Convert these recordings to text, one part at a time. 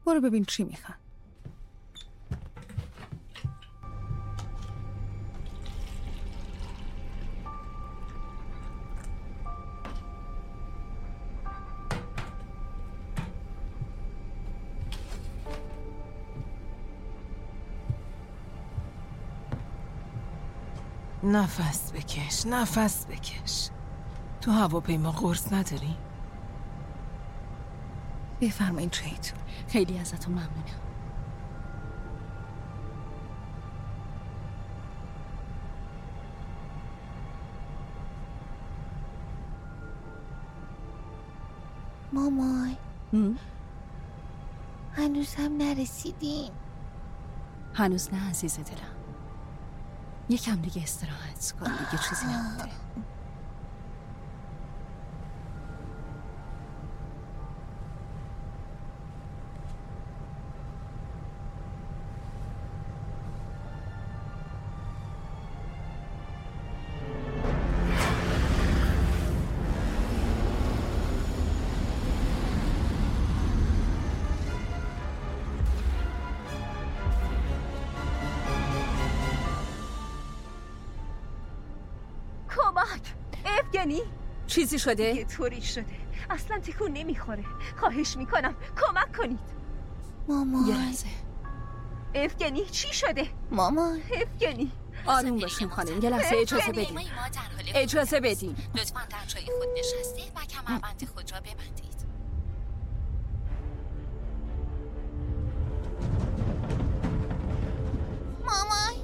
برو ببین چی میخوان. نفس بکش، نفس بکش. تو هواپیما قرص نداری؟ بفرمایید چیتون. خیلی ازتون ممنونم. مامان هنوز هم نرسیدیم. هنوز نه عزیز دلم. یکم دیگه استراحت کن، دیگه چیزی نمونده. افگنی چیزی شده؟ یه طوری شده اصلا تکون نمیخوره. خواهش میکنم کمک کنید. مامان یه لحظه. افگنی چی شده؟ مامان افگنی آروم باشین خانم، یه لحظه اجازه بدین. اجازه بدین. لطفاً در جای خود نشسته و کمربند خود را ببندید. مامان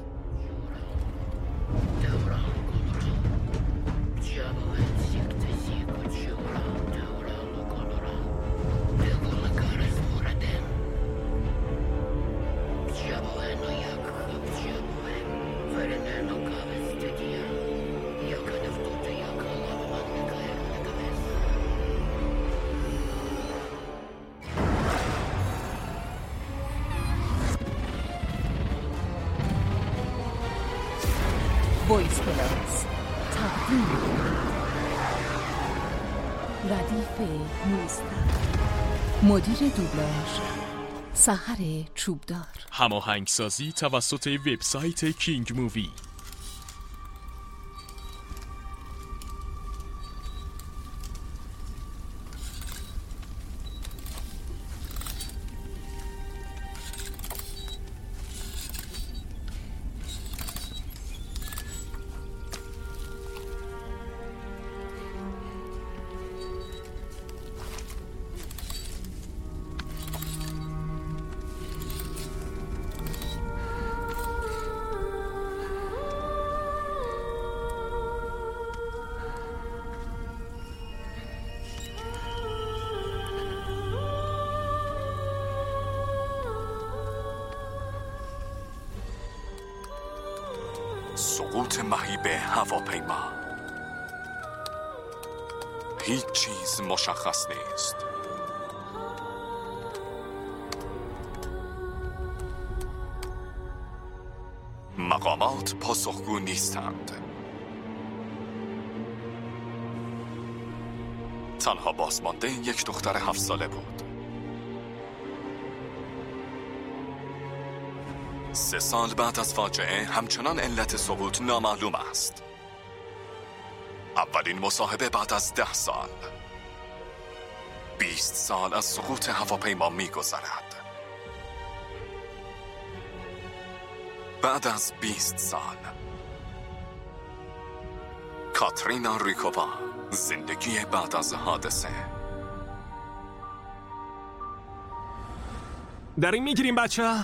وایس کلاس تقدیم ردیف 19. مدیر دوبلاژ سحر چوبدار. هماهنگسازی توسط وبسایت کینگ مووی. سقوط مهیب هواپیما. هیچ چیز مشخص نیست. مقامات پاسخگو نیستند. تنها بازمانده یک دختر 7 ساله بود. 3 سال بعد از فاجعه همچنان علت سقوط نامعلوم است. اولین مصاحبه بعد از 10 سال. 20 سال از سقوط هواپیما می‌گذرد. بعد از 20 سال کاترینا ریکووا، زندگی بعد از حادثه. داریم میگیریم بچه.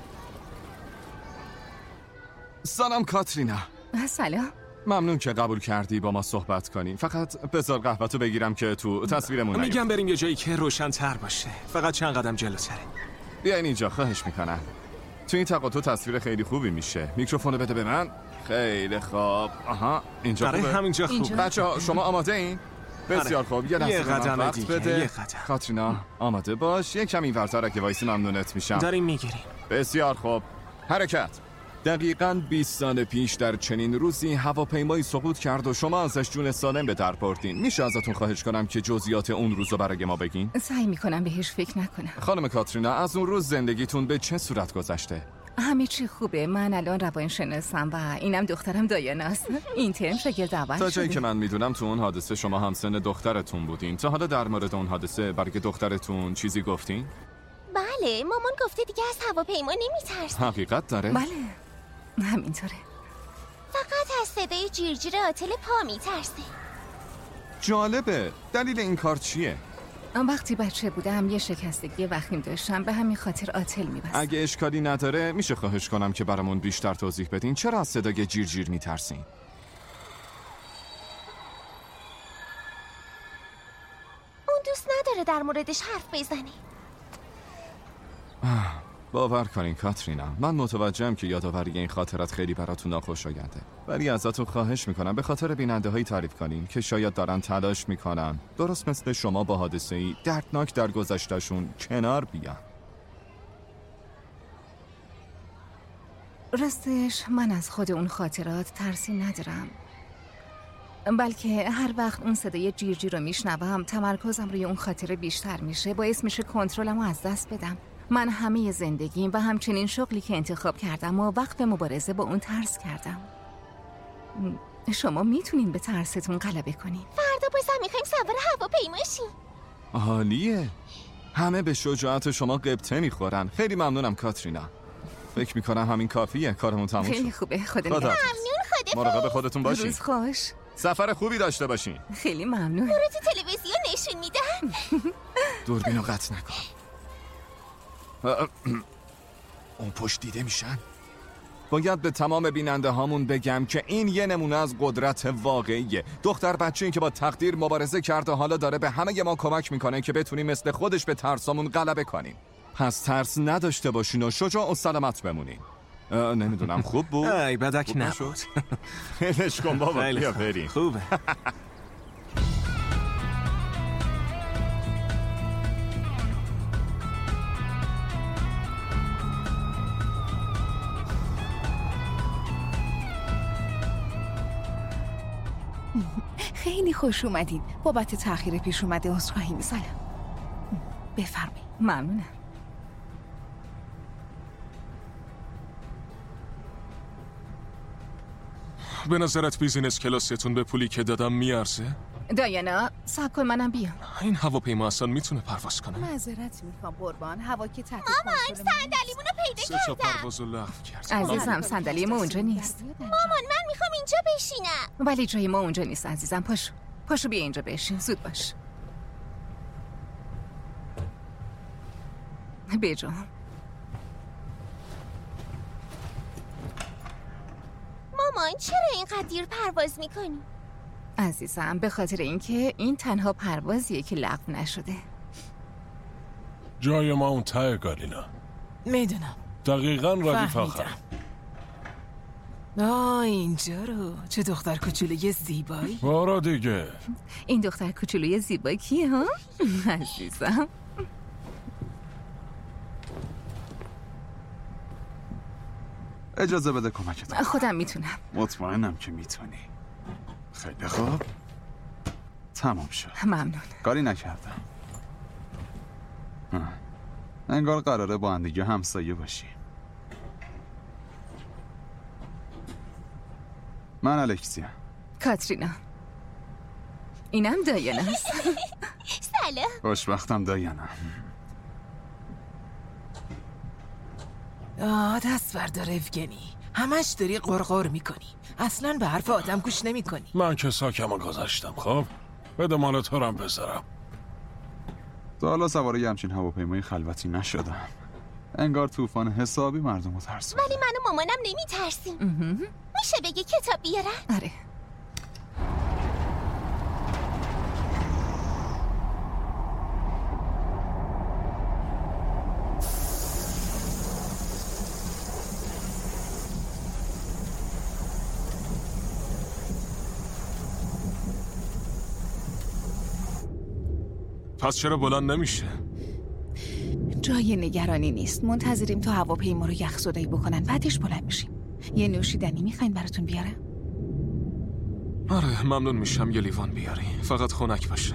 سلام کاترینا. سلام. ممنون که قبول کردی با ما صحبت کنیم. فقط بذار قهوه‌تو بگیرم که تو تصویرمون نیفته. میگم بریم یه جایی که روشن تر باشه. فقط چند قدم جلوتره. بیاین اینجا، خواهش میکنم. تو این تقاطع تصویر خیلی خوبی میشه. میکروفونو بده به من. خیلی خوب. آها، اینجا خوبه. همینجا خوبه. بچه‌ها شما آماده این؟ بسیار خوب. یه لحظه قدم وقت دیگه. بده. یه قدم. کاترینا آماده باش. یک کمی ورتر اگه وایسی ممنونت میشم. داریم میگیریم. بسیار خوب. حرکت. دقیقاً 20 سال پیش در چنین روزی هواپیمایی سقوط کرد و شما ازش جون سالم به در بردین. میشه ازتون خواهش کنم که جزئیات اون روزو برای ما بگین؟ سعی میکنم بهش فکر نکنم. خانم کاترینا، از اون روز زندگیتون به چه صورت گذشته؟ همه چی خوبه. من الان روانشناسم و اینم دخترم دایاناست. این ترم شاگرد اول تا جایی شده. که من میدونم تو اون حادثه شما هم سن دخترتون بودین. تا حالا در مورد اون حادثه برای دخترتون چیزی گفتین؟ بله، مامان گفته دیگه از هواپیما نمیترسه. حقیقت داره؟ بله همینطوره. فقط از صدای جیرجیر آتل پا میترسه. جالبه. دلیل این کار چیه؟ وقتی بچه بودم یه شکستگی وخیم داشتم، به همین خاطر آتل میبست. اگه اشکالی نداره میشه خواهش کنم که برامون بیشتر توضیح بدین چرا از صدای جیرجیر میترسین؟ اون دوست نداره در موردش حرف بزنه. باور کنین کاترینا، من متوجهم که یادآوری این خاطرات خیلی براتون ناخوشاینده، ولی ازتون خواهش میکنم به خاطر بیننده هایی تعریف کنین که شاید دارن تلاش میکنن درست مثل شما با حادثه‌ای دردناک در گذشتهشون کنار بیان. راستش من از خود اون خاطرات ترسی ندارم، بلکه هر وقت اون صدای جیرجیر رو میشنوم تمرکزم روی اون خاطره بیشتر میشه، باعث میشه کنترلمو از دست بدم. من همه زندگیم و همچنین شغلی که انتخاب کردم و وقت مبارزه با اون ترس کردم. شما میتونین به ترستون غلبه کنین. فردا بازم میخوایم سوار هواپیما شیم. عالیه. همه به شجاعت شما قبطه میخورن. خیلی ممنونم کاترینا. فکر میکنم همین کافیه. کارمون تموم شد. خیلی خوبه. خدا خدا. نگهدار. ممنون. مراقب خودتون باشین. روز خوش. سفر خوبی داشته باشین. خیلی ممنون. رو تو تلویزیون نشون میدن. دوربینو قطع نکن. اون پشت دیده میشن. باید به تمام بیننده هامون بگم که این یه نمونه از قدرت واقعیه. دختر بچه این که با تقدیر مبارزه کرده حالا داره به همه ما کمک میکنه که بتونیم مثل خودش به ترسامون غلبه کنیم. پس ترس نداشته باشین و شجاع و سلامت بمونین. نمیدونم خوب بود؟ ای بدک نشد. خیلیش کن بابا. بیا بریم. خوبه. خیلی خوش اومدین. بابت تأخیر پیش اومده عذرخواهی می‌کنم. بفرمایید. ممنونم. به نظرت بیزینس کلاستون به پولی که دادم میارزه؟ دایانا صبر کن منم بیام. این هواپیما اصلا میتونه پرواز کنه؟ معذرت میخوام قربان، هوا که تحت مامان صندلیمونو پیدا 3 تا کردم. پرواز رو لغو کرد. عزیزم صندلی ما اونجا نیست. مامان من میخوام اینجا بشینم. ولی جای ما اونجا نیست عزیزم. پاشو بیا اینجا بشین. زود باش. بجا. مامان چرا اینقدر دیر پرواز میکنی؟ عزیزم به خاطر اینکه این تنها پروازیه که لغو نشده. جای ما اون ته گالینا. میدونم. دقیقاً ردیف آخر. اینجا رو. چه دختر کوچولوی زیبایی. بارا دیگه. این دختر کوچولوی زیبا کیه ها؟ عزیزم اجازه بده کمکت. خودم میتونم. مطمئنم که میتونی. خیلی خوب. تمام شد. ممنون. کاری نکردم. انگار قراره با هم دیگه همسایه باشیم. من الکسیا. کاترینا. اینم دایاناست. سلام. خوشبختم دایانا. دست بردار evgeni. همش داری قرقر میکنی. اصلا به حرف آدم گوش نمیکنی. من که ساکمو گذاشتم. خب بده مال تو رم بذارم. تا حالا سواره یه همچین هواپیمای خلوتی نشدم. انگار طوفان حسابی مردم رو ترسون. ولی من و مامانم نمیترسیم. میشه بگی کتاب بیارن؟ آره. پس چرا بلند نمیشه؟ جای نگرانی نیست. منتظریم تا هواپیما رو یخزدایی بکنن، بعدش بلند میشیم. یه نوشیدنی میخواین براتون بیارم؟ آره ممنون میشم یه لیوان بیاری، فقط خنک باشه.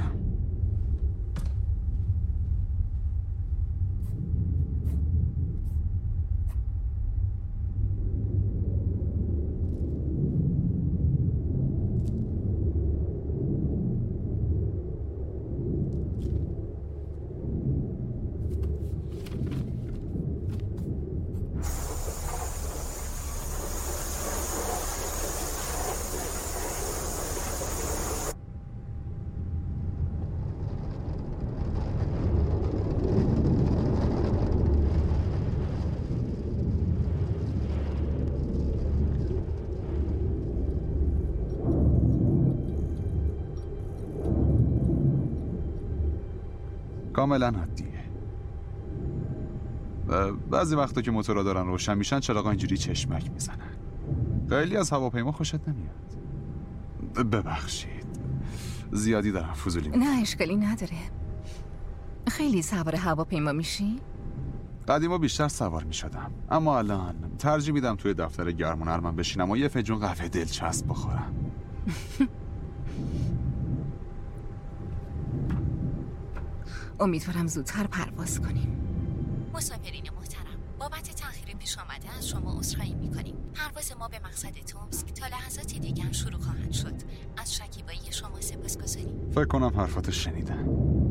کاملا عادیه. بعضی وقتا که موتورا دارن روشن میشن چراغا اینجوری چشمک میزنن. خیلی از هواپیما خوشت نمیاد. ببخشید زیادی دارم فضولی میکنم. نه اشکالی نداره. خیلی سوار هواپیما میشی؟ قدیما بیشتر سوار میشدم، اما الان ترجیح میدم توی دفتر گرم و نرمم بشینم و یه فنجون قهوه دلچسب بخورم. امیدوارم زودتر پرواز کنیم. مسافرین محترم، بابت تأخیر پیش آمده از شما عذرخواهی می‌کنیم. پرواز ما به مقصد تومسک تا لحظات دیگر شروع خواهد شد. از شکیبایی شما سپاسگزاریم. فکر کنم حرفاتو شنیدم.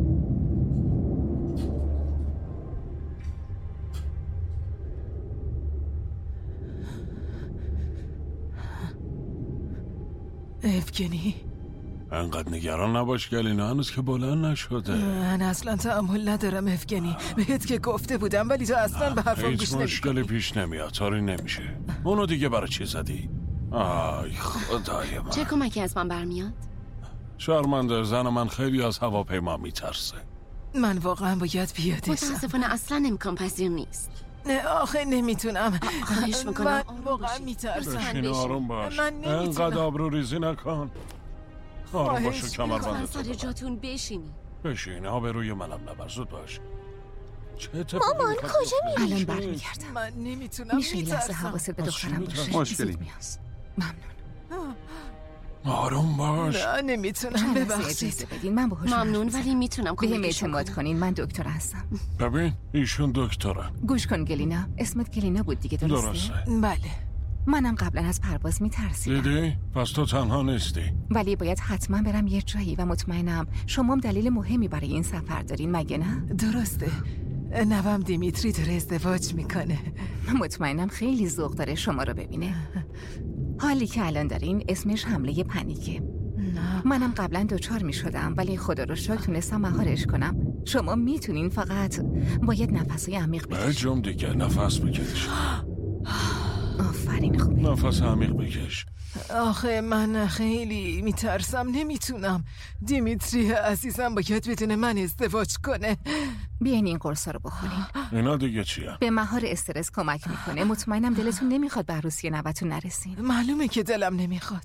افگنی انقدر نگران نباش گلینا، هنوز که بلند نشده. من اصلا تحمل ندارم افگنی. بهت که گفته بودم ولی تو اصلا به حرفم گوش هیچ نمی‌کنی. مشکلی پیش نمیاد، طوری نمیشه. اونو دیگه برای چی زدی؟ آی خدای من. چه کمکی از من برمیاد؟ شرمنده، زن من خیلی از هواپیما میترسه. من واقعا باید پیاده شم. متاسفانه اصلا امکان پذیر نیست. نه آخه نمیتونم. خواهش میکنم من آروم واقعا باشید. میترسم. بشین آروم باش. من نمیتونم. انقدر آبروریزی نکن. آروم باش و کمربندت سر جاتون بشینی. بشین، آبروی منم نبر، زود باش. چه اتفاقی مامان می‌خواد کجا بیفته؟ الان برمیگردم. من نمیتونم. میشه یه لحظه میترسم. حواست به دخترم باشه؟ مشکلی زود میام. ممنون. آروم باش. نه نمیتونم. چند لحظه ببخشید. اجازه بدین من باهاشون ممنون حرف ولی میتونم بهم کمکشون اعتماد کنم. کنین، من دکتر هستم. ببین ایشون دکترن. گوش کن گلینا، اسمت گلینا بود دیگه درسته؟ درسته. بله. منم قبلا از پرواز میترسیدم، دیدی؟ پس تو تنها نیستی. ولی باید حتما برم یه جایی و مطمئنم شما هم دلیل مهمی برای این سفر دارین، مگه نه؟ درسته. نوام دیمیتری داره ازدواج میکنه. مطمئنم خیلی ذوق داره شما رو ببینه. حالی که الان دارین اسمش حمله پنیکه. نه. منم قبلا دچار می شدم ولی خدا رو شکر تونستم مهارش کنم. شما میتونین، فقط باید نفسای عمیق بکشین. بجم دیگه، نفس بکش. آفرین، خوبه. نفس عمیق بکش. آخه من خیلی میترسم، نمیتونم. دیمیتری عزیزم باید بدون من ازدواج کنه. بیاین این قرصا رو بخورین. اینا دیگه چیه؟ به مهار استرس کمک میکنه. مطمئنم دلتون نمیخواد به عروسی نوتون نرسین. معلومه که دلم نمیخواد.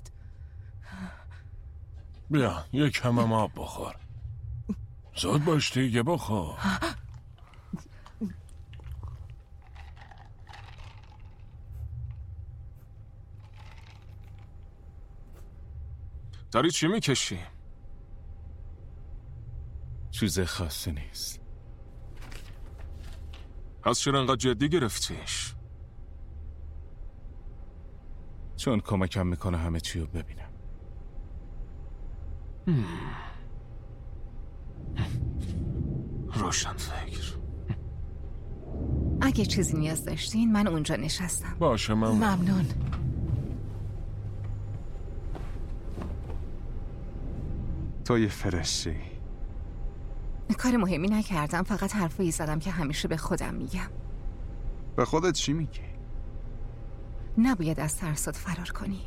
بیا یه کمم آب بخور. زود باش دیگه، بخور. داری چی میکشی؟ چیز خاصی نیست. پس چرا انقدر جدی گرفتیش؟ چون کمکم میکنه همه چی رو ببینم. روشن فکر. اگه چیزی نیاز داشتین من اونجا نشستم. باشه ممنون. تو یه فرشی. کار مهمی نکردم، فقط حرفایی زدم که همیشه به خودم میگم. به خودت چی میگی؟ نباید از ترسات فرار کنی.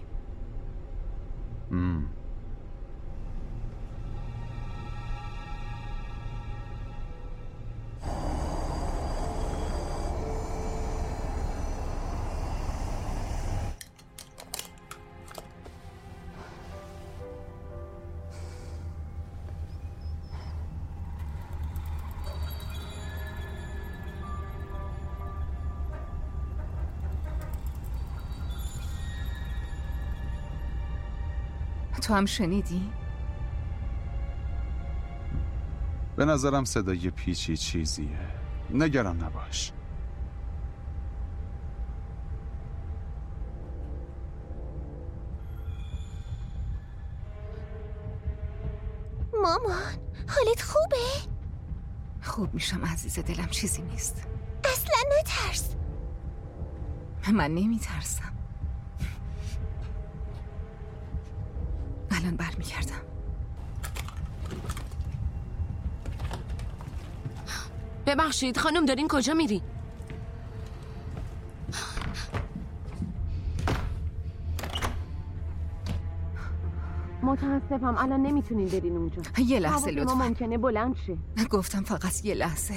تو هم شنیدی؟ به نظرم صدای پیچی چیزیه. نگران نباش. مامان حالت خوبه؟ خوب میشم عزیز دلم، چیزی نیست. اصلا نترس. من نمیترسم. الان برمیگردم. ببخشید خانم، دارین کجا میری؟ متاسفم الان نمیتونین برین اونجا. یه لحظه لطفا. ممکنه بلند شه. گفتم فقط یه لحظه.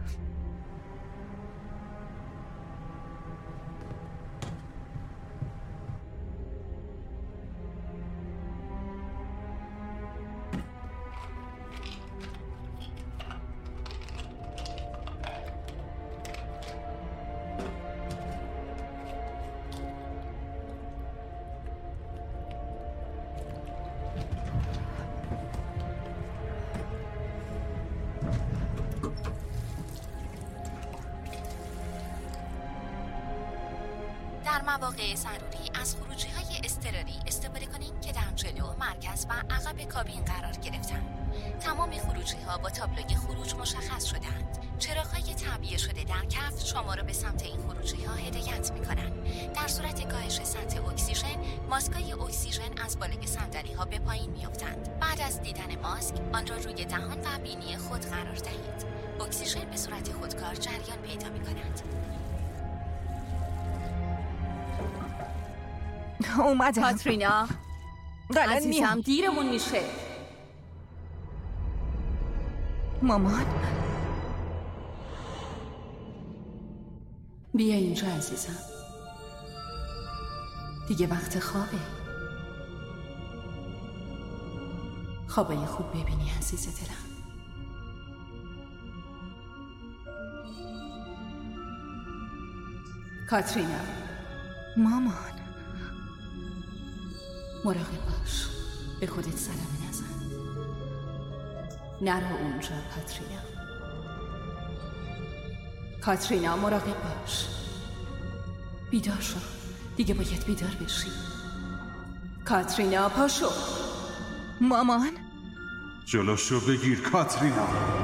در مواقع ضروری از خروجی‌های اضطراری استفاده کنید که در جلو، مرکز و عقب کابین قرار گرفتند. تمام خروجی‌ها با تابلوی خروج مشخص شده‌اند. چراغ‌های تعبیه شده در کف شما را به سمت این خروجی‌ها هدایت می‌کنند. در صورت کاهش سطح اکسیژن، ماسک‌های اکسیژن از بالای صندلی‌ها به پایین می‌افتند. بعد از دیدن ماسک، آن را روی دهان و بینی خود قرار دهید. اکسیژن به صورت خودکار جریان پیدا می‌کند. اومدم. کاترینا عزیزم دیرمون میشه. مامان بیا اینجا عزیزم، دیگه وقت خوابه. خوابای خوب ببینی عزیز دلم. کاترینا. مامان مراقب باش، به خودت صدمه نزن. نرو اونجا کاترینا. کاترینا مراقب باش. بیدار شو، دیگه باید بیدار بشی. کاترینا پاشو. مامان جلوشو بگیر کاترینا.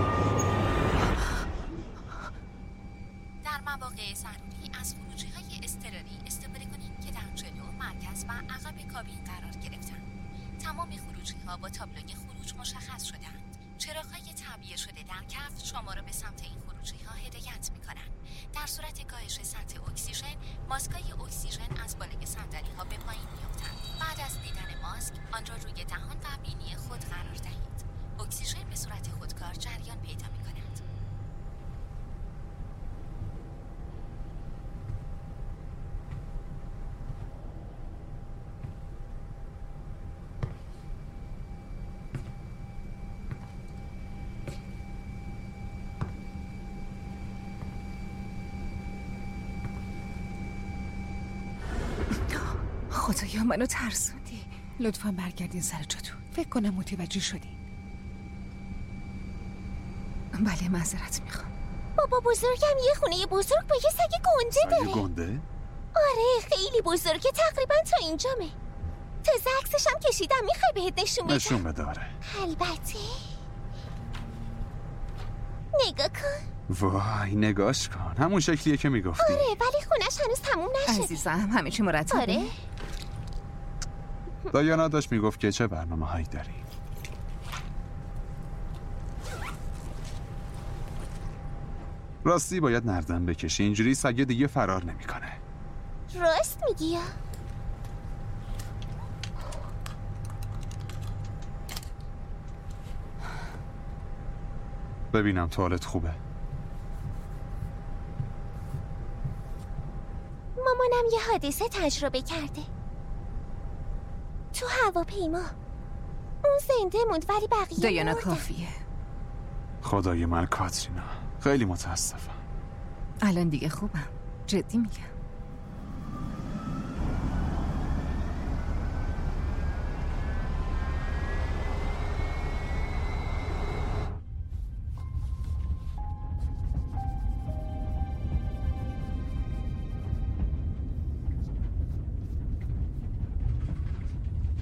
در مواقع ضروری از خروجی‌های اضطراری استفاده کنید که در جلو، مرکز و عقب کابین قرار گرفتند. تمام خروجی‌ها با تابلوی خروج مشخص شده‌اند. چراغ‌های تعبیه شده در کف شما را به سمت این خروجی‌ها هدایت می‌کنند. در صورت کاهش سطح اکسیژن، ماسک‌های اکسیژن از بالای صندلی‌ها به پایین می‌افتند. بعد از دیدن ماسک، آن را روی دهان و بینی خود قرار دهید. اکسیژن به صورت خودکار جریان پیدا می‌کند. خدایا منو ترسوندی. لطفاً برگردین سر جاتون. فکر کنم متوجه شدی. بله معذرت میخوام. بابا بزرگم یه خونه بزرگ با یه سگ گنده داره. سگ گنده؟ آره خیلی بزرگه، تقریبا تا اینجامه. تازه عکسش هم کشیدم، میخوای بهت نشون بدم؟ نشون بده. آره البته. نگاه کن. وای نگاش کن، همون شکلیه که میگفتی. آره ولی خونش هنوز تموم نشده. عزیزم همه چی مرتبه؟ آره. دایانا داشت میگفت که چه برنامه هایی داری. راستی باید نردن بکشی، اینجوری سگه دیگه فرار نمیکنه. راست میگی یا؟ ببینم توالت خوبه. مامانم یه حادثه تجربه کرده تو هواپیما. اون زنده موند ولی بقیه دایانا مردن. کافیه. خدای من کاترینا، خیلی متاسفم. الان دیگه خوبم، جدی میگم.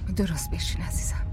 درست بشین عزیزم.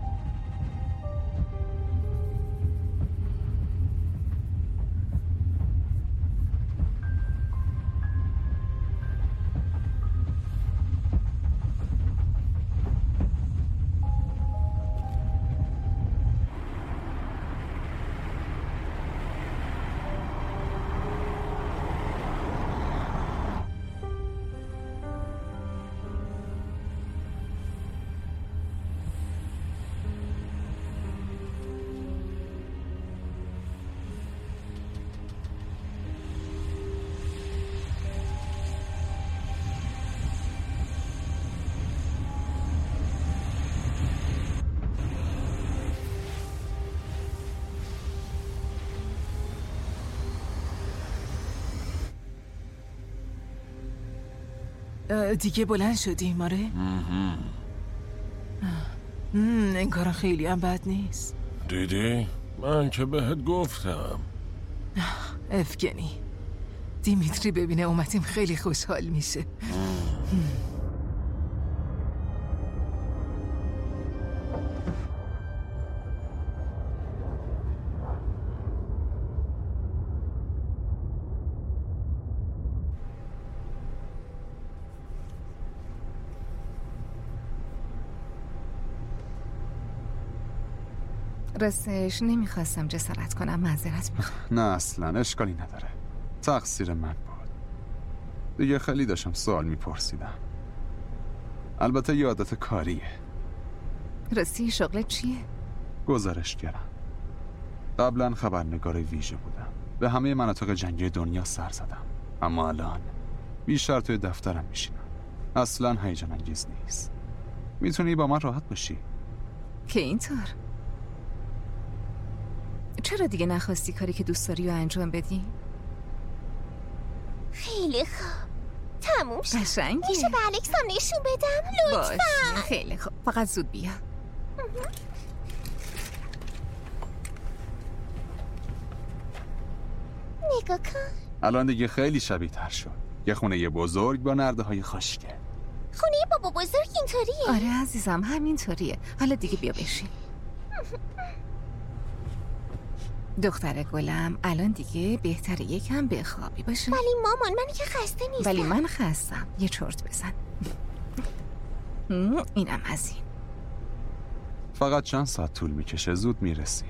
دیگه بلند شدیم آره؟ انگار خیلی هم بد نیست. دیدی؟ من که بهت گفتم. افگنی دیمیتری ببینه اومدیم خیلی خوشحال میشه. راستش نمیخواستم جسارت کنم، معذرت میخوام. نه اصلا اشکالی نداره، تقصیر من بود. دیگه خیلی داشتم سوال میپرسیدم. البته یه عادت کاریه. راستی شغلت چیه؟ گزارشگرم. قبلا خبرنگار ویژه بودم، به همه مناطق جنگی دنیا سر زدم، اما الان بیشتر توی دفترم میشینم. اصلا هیجان انگیز نیست. میتونی با من راحت باشی. که اینطور؟ چرا دیگه نخواستی کاری که دوست داری رو انجام بدی؟ خیلی خوب، تموم شد. قشنگه. میشه به الکسم نشون بدم لطفا؟ باشه خیلی خوب، فقط زود بیا. نگاه کن. الان دیگه خیلی شبیه تر شد. یه خونه بزرگ با نرده های خوشگل. خونه بابا بزرگ اینطوریه؟ آره عزیزم همینطوریه. حالا دیگه بیا بشین. دختر گلم الان دیگه بهتره یکم بخوابی باشه. ولی مامان من که خسته نیستم. ولی من خستم. یه چرت بزن. اینم از این. فقط چند ساعت طول میکشه، زود میرسی.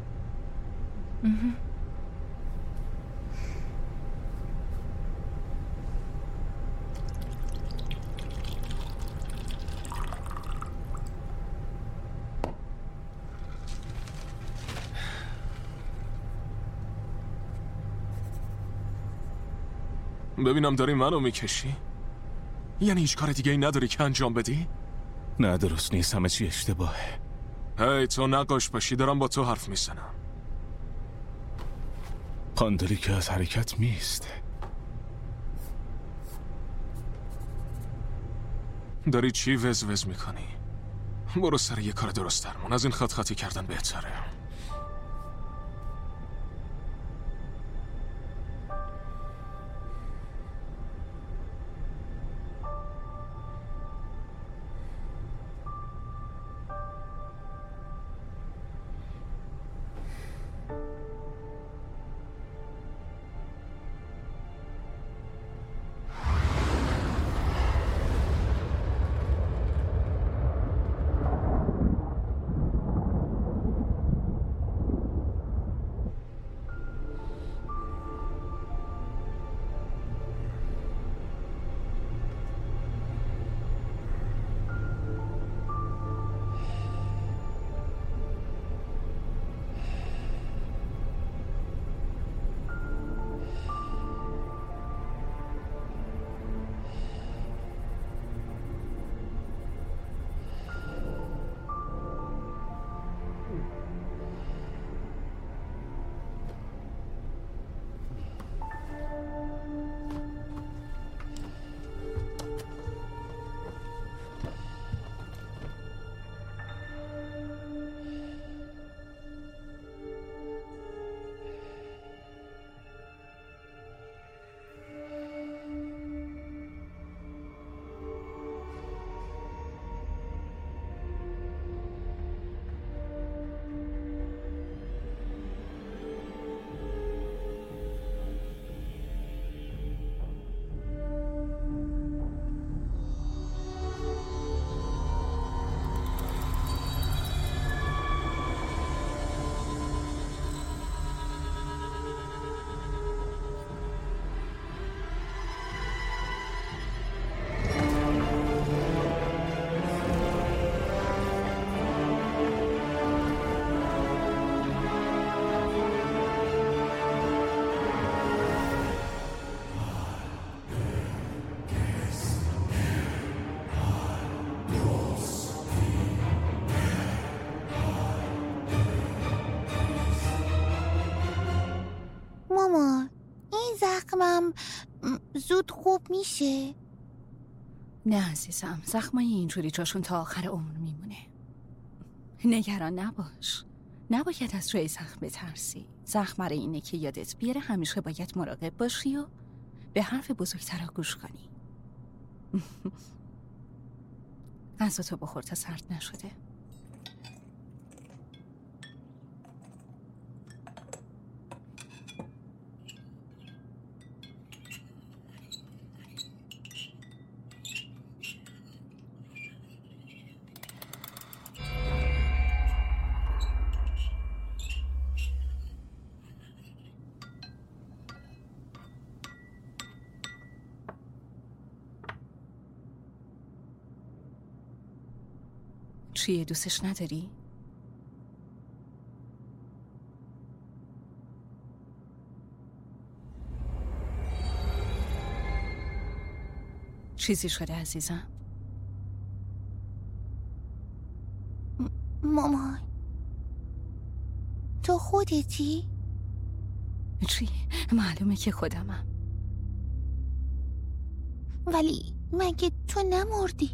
ببینم داری منو میکشی؟ یعنی هیچ کار دیگه ای نداری که انجام بدی؟ نه درست نیست، همه چی اشتباهه. هی تو نقاش باشی، دارم با تو حرف میزنم. پاندلی که از حرکت میسته. داری چی وز میکنی؟ برو سر یه کار درست درمون، از این خطی کردن بهتره. زخمم زود خوب میشه؟ نه عزیزم، زخمای اینجوری جاشون تا آخر عمر میمونه. نگران نباش. نباید از جای زخم بترسی. زخم برای اینه که یادت بیاره همیشه باید مراقب باشی و به حرف بزرگترا گوش کنی. غذاتو بخور تا سرد نشده. چیه، دوستش نداری؟ چیزی شده عزیزم؟ مامان تو خودتی؟ چی؟ معلومه که خودمم. ولی مگه تو نمردی؟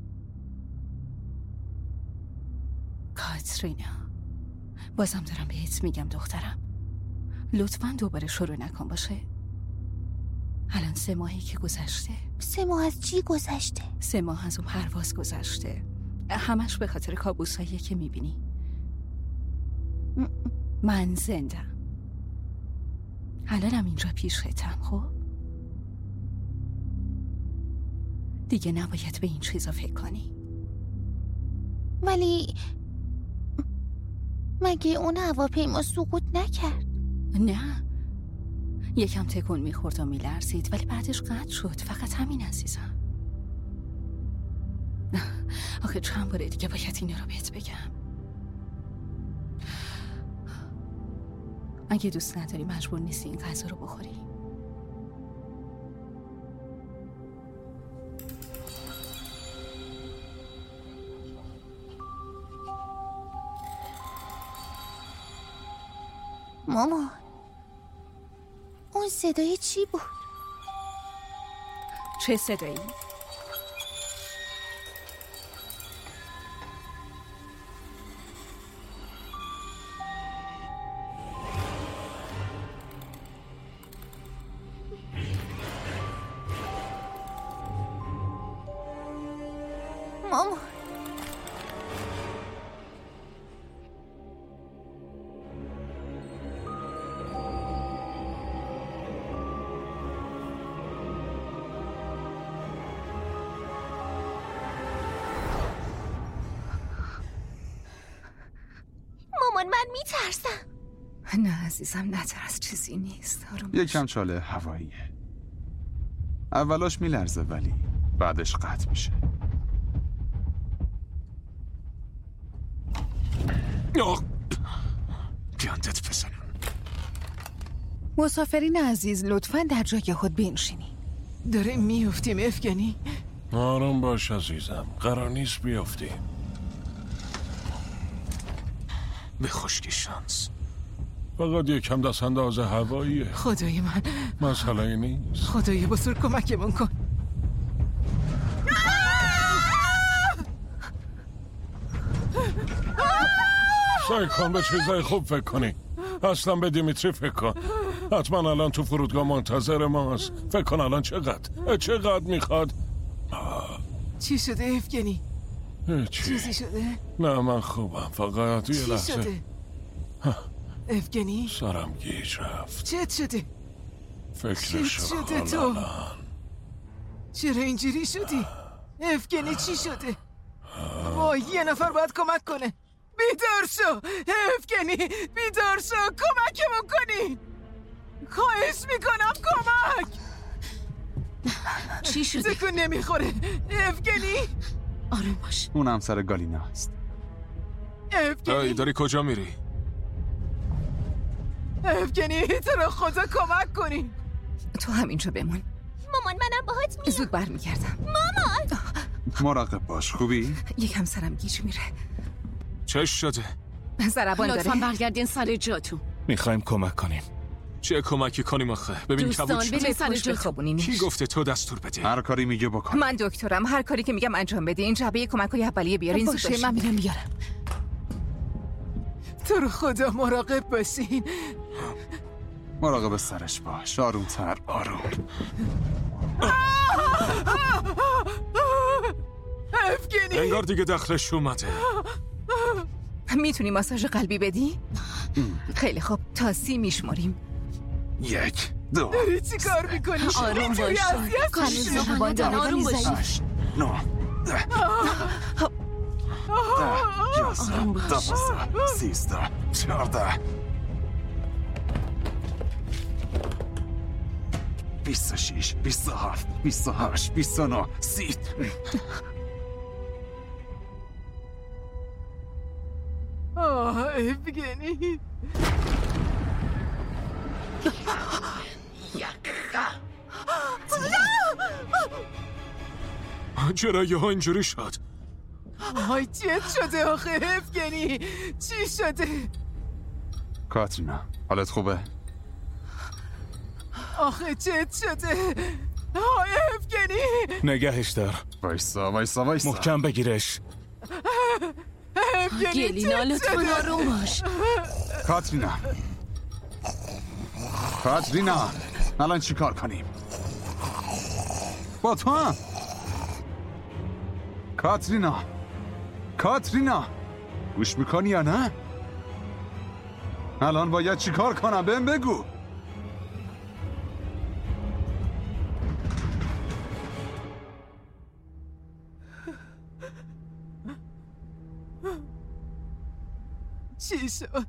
کاترینا، بازم دارم بهت میگم دخترم، لطفاً دوباره شروع نکن باشه. الان 3 ماهی که گذشته. 3 ماه از چی گذشته؟ 3 ماه از اون پرواز گذشته. همش به خاطر کابوسایی که میبینی. من زندم، الانم اینجا پیشتم. خب دیگه نباید به این چیزا فکر کنی. ولی مگه اون هواپیما سقوط نکرد؟ نه، یکم تکون میخورد و میلرزید ولی بعدش قطع شد. فقط همین عزیزم. آخه چند باره دیگه باید این رو بهت بگم. اگه دوست نداری مجبور نیستی این غذا رو بخوری. مامان اون صدای چی بود؟ چه صدایی؟ مامان من میترسم. نه عزیزم نترس، چیزی نیست. یکم چاله هواییه. اولاش میلرزه ولی بعدش قطع میشه. گندت بزنم. مسافرین عزیز لطفاً در جای خود بنشینی. داره میافتیم افگنی. آروم باش عزیزم، قرار نیست بیافتیم. به خشکی شانس. فقط یکم دست انداز هواییه. خدای من، مسئله نیست. خدای بزرگ کمکمون کن. سعی کن به چیزای خوب فکر کنی. اصلا به دیمیتری فکر کن. حتما الان تو فرودگاه منتظر ماست. فکر کن الان چقدر میخواد. چی شده افگنی؟ چیزی شده؟ نه من خوبم، فقط یه لحظه. چی شده؟ افگنی؟ سرم گیج رفت. چت شده؟ فکرشو بکن تو؟ چرا اینجوری شدی؟ افگنی چی شده؟ وای یه نفر باید کمک کنه. بیدار شو افگنی، بیدار شو، کمکمون کنی. خواهش میکنم کمک. چی شده؟ تکون نمیخوره افگنی. آروم باش. اون همسر گالینا است. افگنی داری کجا میری؟ افگنی تو رو خدا کمک کنی. تو همینجا بمون. مامان منم باهات میام. زود برمیگردم. مامان مراقب باش. خوبی؟ یکم سرم گیج میره. چش شده؟ ضربان داره. لطفاً برگردین سر جاتون. میخوایم کمک کنیم. چه کمکی کنیم آخه؟ ببین کبوت شد. دوستان سر جا بخوابونینش. کی گفته تو دستور بده؟ هر کاری میگه بکن. من دکترم، هر کاری که میگم انجام بده. این جعبه کمک‌های اولیه بیارین. باشه من میرم بیارم. تو رو خدا مراقب باشین. مراقب سرش باش. آرومتر. آروم. افگنی انگار دیگه دخلش اومده. میتونی ماساژ قلبی بدی؟ خیلی خوب، تا 30 میشماریم. 1 2 داری چی کار میکنی؟ آروم باش. کانون با داره آروم باش. 8 9 10 11 13 14 26 27 28 29 30 افگنی چرا یهو اینجوری شد؟ آی چت شده آخه افگنی؟ چی شده؟ کاترینا حالت خوبه؟ آخه چت شده؟ آی افگنی نگهش دار. وایسا. محکم بگیرش. گلینا لطفاً آروم باش. کاترینا الان چی کار کنیم؟ با تو هم کاترینا گوش میکنی یا نه؟ الان باید چی کار کنم؟ بهم بگو. چی شد؟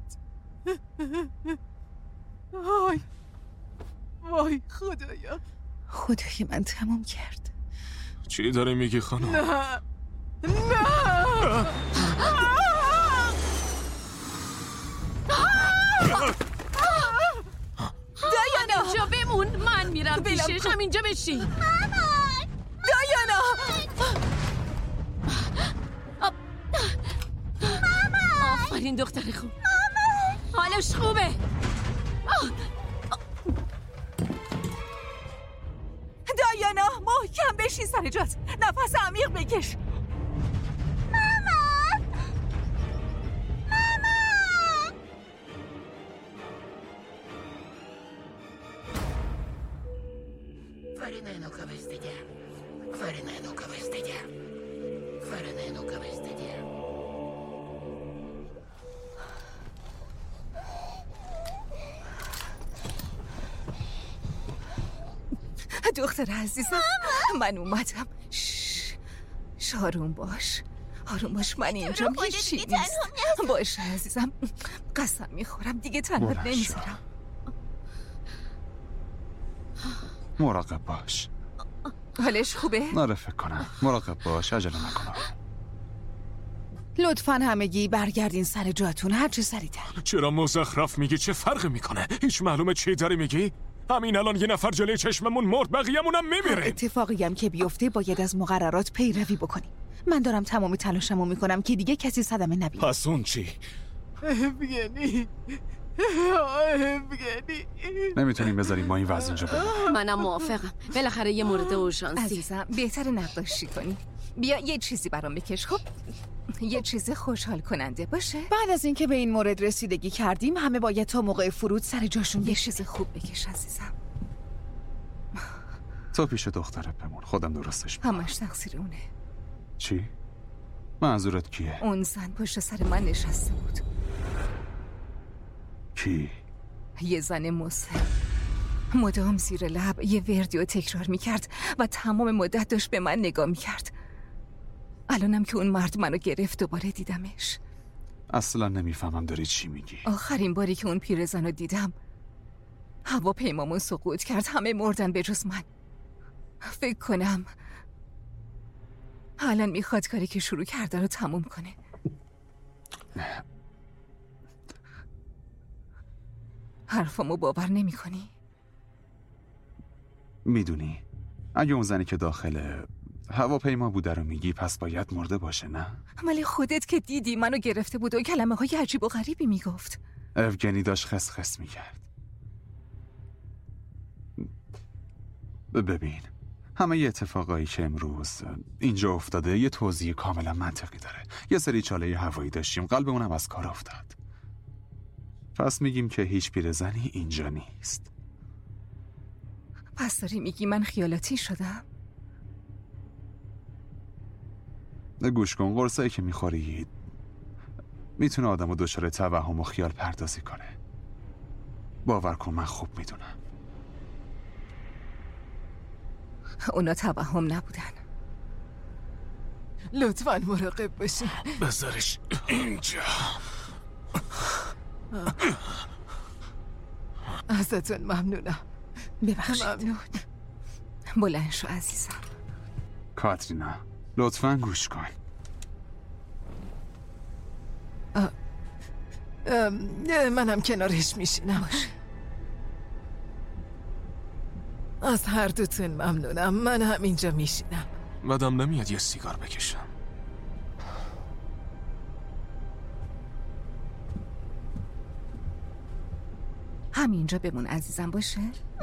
وای خدایا. خدای من تمام کرد. چی داری میگی خانم؟ نه دایانا اینجا بمون. من میرم پیشش. همینجا بشین. دایانا آفرین دختر خوب. حالش خوبه. دایانا محکم بشین سر جات. نفس عمیق بکش. دختر عزیزم من اومدم. آروم باش. من اینجا هیچی نیست. باشه عزیزم، قسم میخورم دیگه تنها نمیذارم. مراقب باش. حالش خوبه؟ نره فکر کنم. مراقب باش. عجله نکن. لطفاً همگی برگردین سر جاتون هر چه سریعتر. چرا مزخرف میگی؟ چه فرقی میکنه؟ هیچ معلومه چی داری میگی؟ همین الان یه نفر جلوی چشممون مرد، بقیه‌مونم میمیریم. اتفاقی هم که بیفته باید از مقررات پیروی بکنیم. من دارم تمام تلاشمو میکنم که دیگه کسی صدمه نبینه. پس اون چی؟ افگنی نمیتونیم بذاریم ما این وضع اینجا بمونه. منم موافقم. بالاخره یه مورد اورژانسی. عزیزم بهتره نقاشی کنی. بیا یه چیزی برام بکش. خب یه چیز خوشحال کننده باشه. بعد از اینکه به این مورد رسیدگی کردیم همه باید تا موقع فرود سر جاشون. یه چیز خوب بکش عزیزم. تو پیش دخترت بمون. خودم درستش میکنم. همش تقصیر اونه. چی؟ منظورت کیه؟ اون زن پشت سر من نشسته بود. کی؟ یه زن مسن. مدام زیر لب یه وردیو تکرار میکرد و تمام مدت داشت به من نگاه میکرد. الانم که اون مرد منو گرفت دوباره دیدمش. اصلا نمیفهمم داری چی میگی. آخرین باری که اون پیرزن رو دیدم هواپیمامون سقوط کرد. همه مردن به جز من. فکر کنم الان میخواد کاری که شروع کرده رو تموم کنه. حرفامو باور نمی کنی؟ میدونی اگه اون زنی که داخل هواپیما بوده رو میگی پس باید مرده باشه نه؟ ولی خودت که دیدی منو گرفته بود و کلمه های عجیب و غریبی میگفت. افگنی داشت خس خس میکرد. ببین، همه ی اتفاقایی که امروز اینجا افتاده یه توضیح کاملا منطقی داره. یه سری چاله هوایی داشتیم، قلبمونم از کار افتاد. پس میگیم که هیچ پیرزنی اینجا نیست. پس داری میگی من خیالاتی شدم؟ گوش کن، قرصایی که میخوری میتونه آدمو دچار توهم و خیال پردازی کنه. باور کن من خوب میدونم. اونا توهم نبودن. لطفاً مراقب باشین. بذارش اینجا. ازتون ممنونم. ببخشید. ممنون. بلند شو عزیزم. کاترینا لطفاً گوش کن. منم کنارش میشینم. از هر دوتون ممنونم. من هم اینجا میشینم. بدم نمیاد یه سیگار بکشم. همینجا بمون عزیزم باشه؟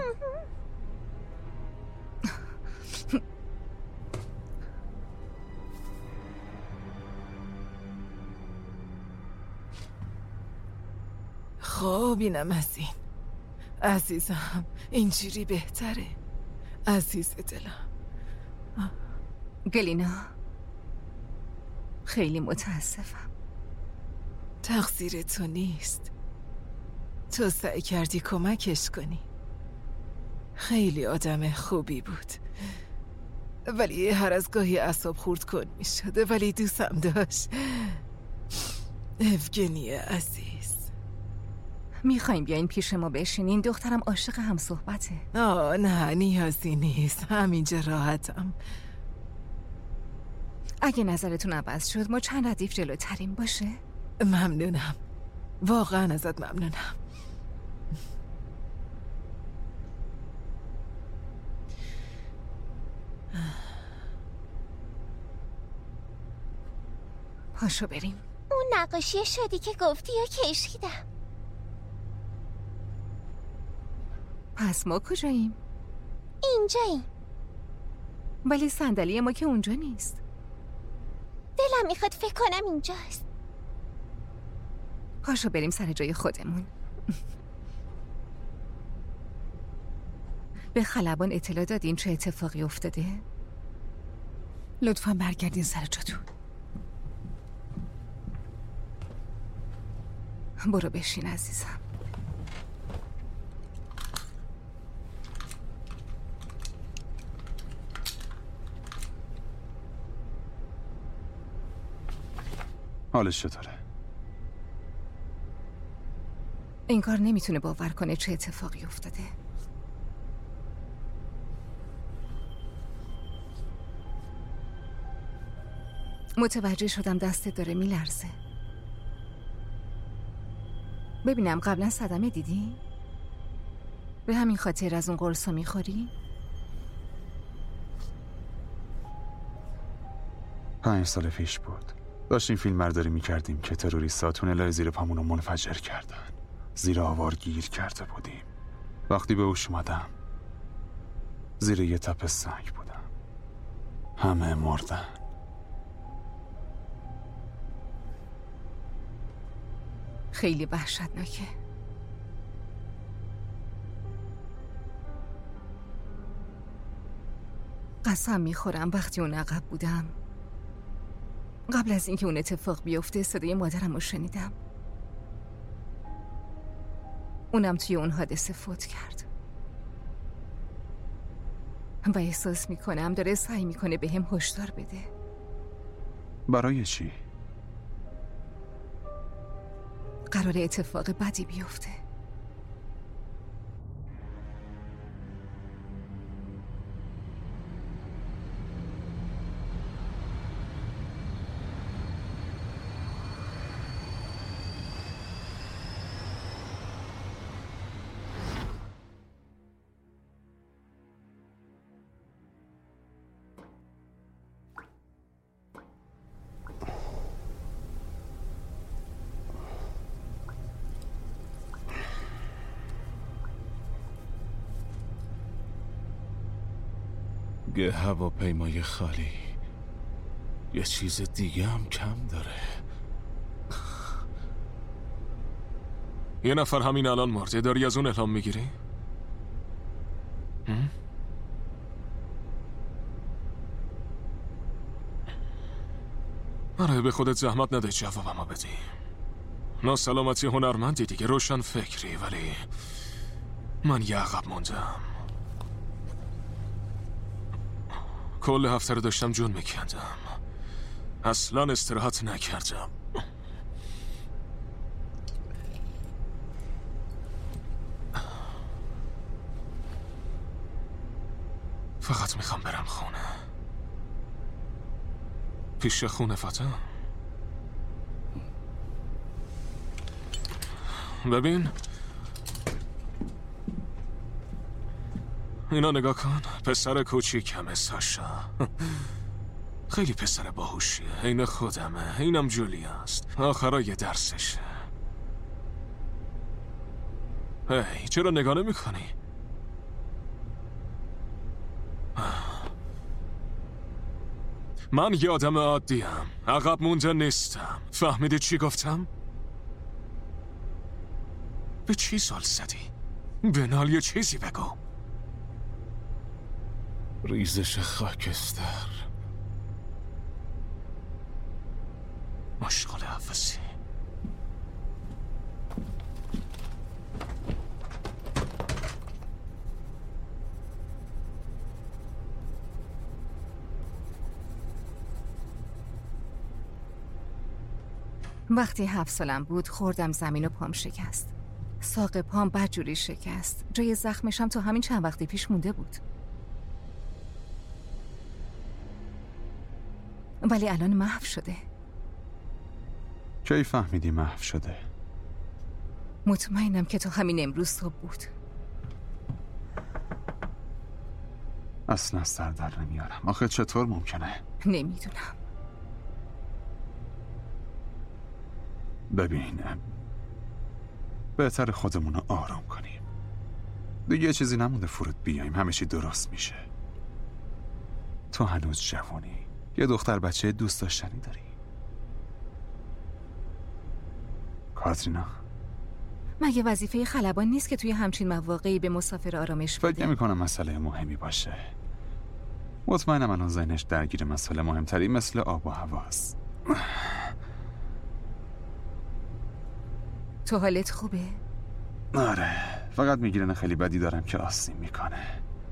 خب اینم از این. عزیزم اینجوری بهتره. عزیز دلم. گلینا خیلی متاسفم. تقصیر تو نیست. تو سعی کردی کمکش کنی. خیلی آدم خوبی بود، ولی هر از گاهی اعصاب خورد کن می شده، ولی دوستم داشت. افگنی عزیز، میخوایم بیاین پیش ما بشینین؟ دخترم عاشق هم صحبته. نه نیازی نیست، همینجا راحتم. اگه نظرتون عوض شد ما چند ردیف جلوتریم باشه؟ ممنونم، واقعا ازت ممنونم. پاشو بریم. اون نقاشی شادی که گفتی و کشیدم. پس ما کجاییم؟ اینجاییم. ولی صندلی ما که اونجا نیست. دلم میخواد فکر کنم اینجاست. پاشو بریم سر جای خودمون. به خلبان اطلاع دادین چه اتفاقی افتاده؟ لطفاً برگردین سر جاتون. برو بشین عزیزم. حالش چطوره؟ این کار نمیتونه باور کنه چه اتفاقی افتاده. متوجه شدم دستت داره میلرزه. ببینم قبلا صدمه دیدی؟ به همین خاطر از اون قرصا میخوری؟ 5 سال پیش بود. داشتیم فیلم برداری میکردیم که تروریست‌ها تونل زیر پامون رو منفجر کردن. زیر آوار گیر کرده بودیم. وقتی به هوش اومدم زیر یه تپه سنگ بودم. همه مردن. خیلی وحشتناکه. قسم میخورم وقتی اون عقب بودم، قبل از اینکه اون اتفاق بیفته، صدای مادرم رو شنیدم. اونم توی اون حادثه فوت کرد و احساس میکنم داره سعی میکنه به هم هشدار بده. برای چی؟ قرار اتفاق بدی بیفته. یه هواپیمای خالی یه چیز دیگه هم کم داره. یه نفر همین الان مرده، داری از اون الهام میگیری؟ آره به خودت زحمت نده جوابمو بدی. ناسلامتی هنرمندی دیگه، روشن فکری، ولی من یه عقب موندم. کل هفته رو داشتم جون میکندم، اصلا استراحت نکردم. فقط میخوام برم خونه، پیش خونه فاطمه. ببین اینا نگاه کن، پسر کوچیکمه ساشا. خیلی پسر باهوشیه، عین خودمه. اینم جولیا است، آخرای درسشه. هی چرا نگاه نمی‌کنی؟ من یه آدم عادیم، عقب مونده نیستم. فهمیدی چی گفتم؟ به چی سال زدی؟ بنال یه چیزی بگو. ریزش خاکستر، مشغول حفظی. وقتی 7 سالم بود خوردم زمین و پام شکست. ساق پام بدجوری شکست. جای زخمشم تا همین چند وقتی پیش مونده بود. ولی الان محو شده. کی فهمیدی محو شده؟ مطمئنم که تا همین امروز صبح بود. اصلا سر در نمیارم. آخه چطور ممکنه؟ نمیدونم. ببین، بهتر خودمون رو آرام کنیم. دیگه چیزی نمونده فرود بیایم، همه چی درست میشه. تو هنوز جوانی، یه دختر بچه دوست داشتنی داری. کاترینا، مگه وظیفه خلبان نیست که توی همچین مواقعی به مسافر آرامش بده؟ فکر نمی‌کنم مسئله مهمی باشه. مطمئنم الان ذهنش درگیر مسئله مهمتری مثل آب و هواست. تو حالت خوبه؟ آره، فقط میگیرن خیلی بدی دارم که آسیم میکنه.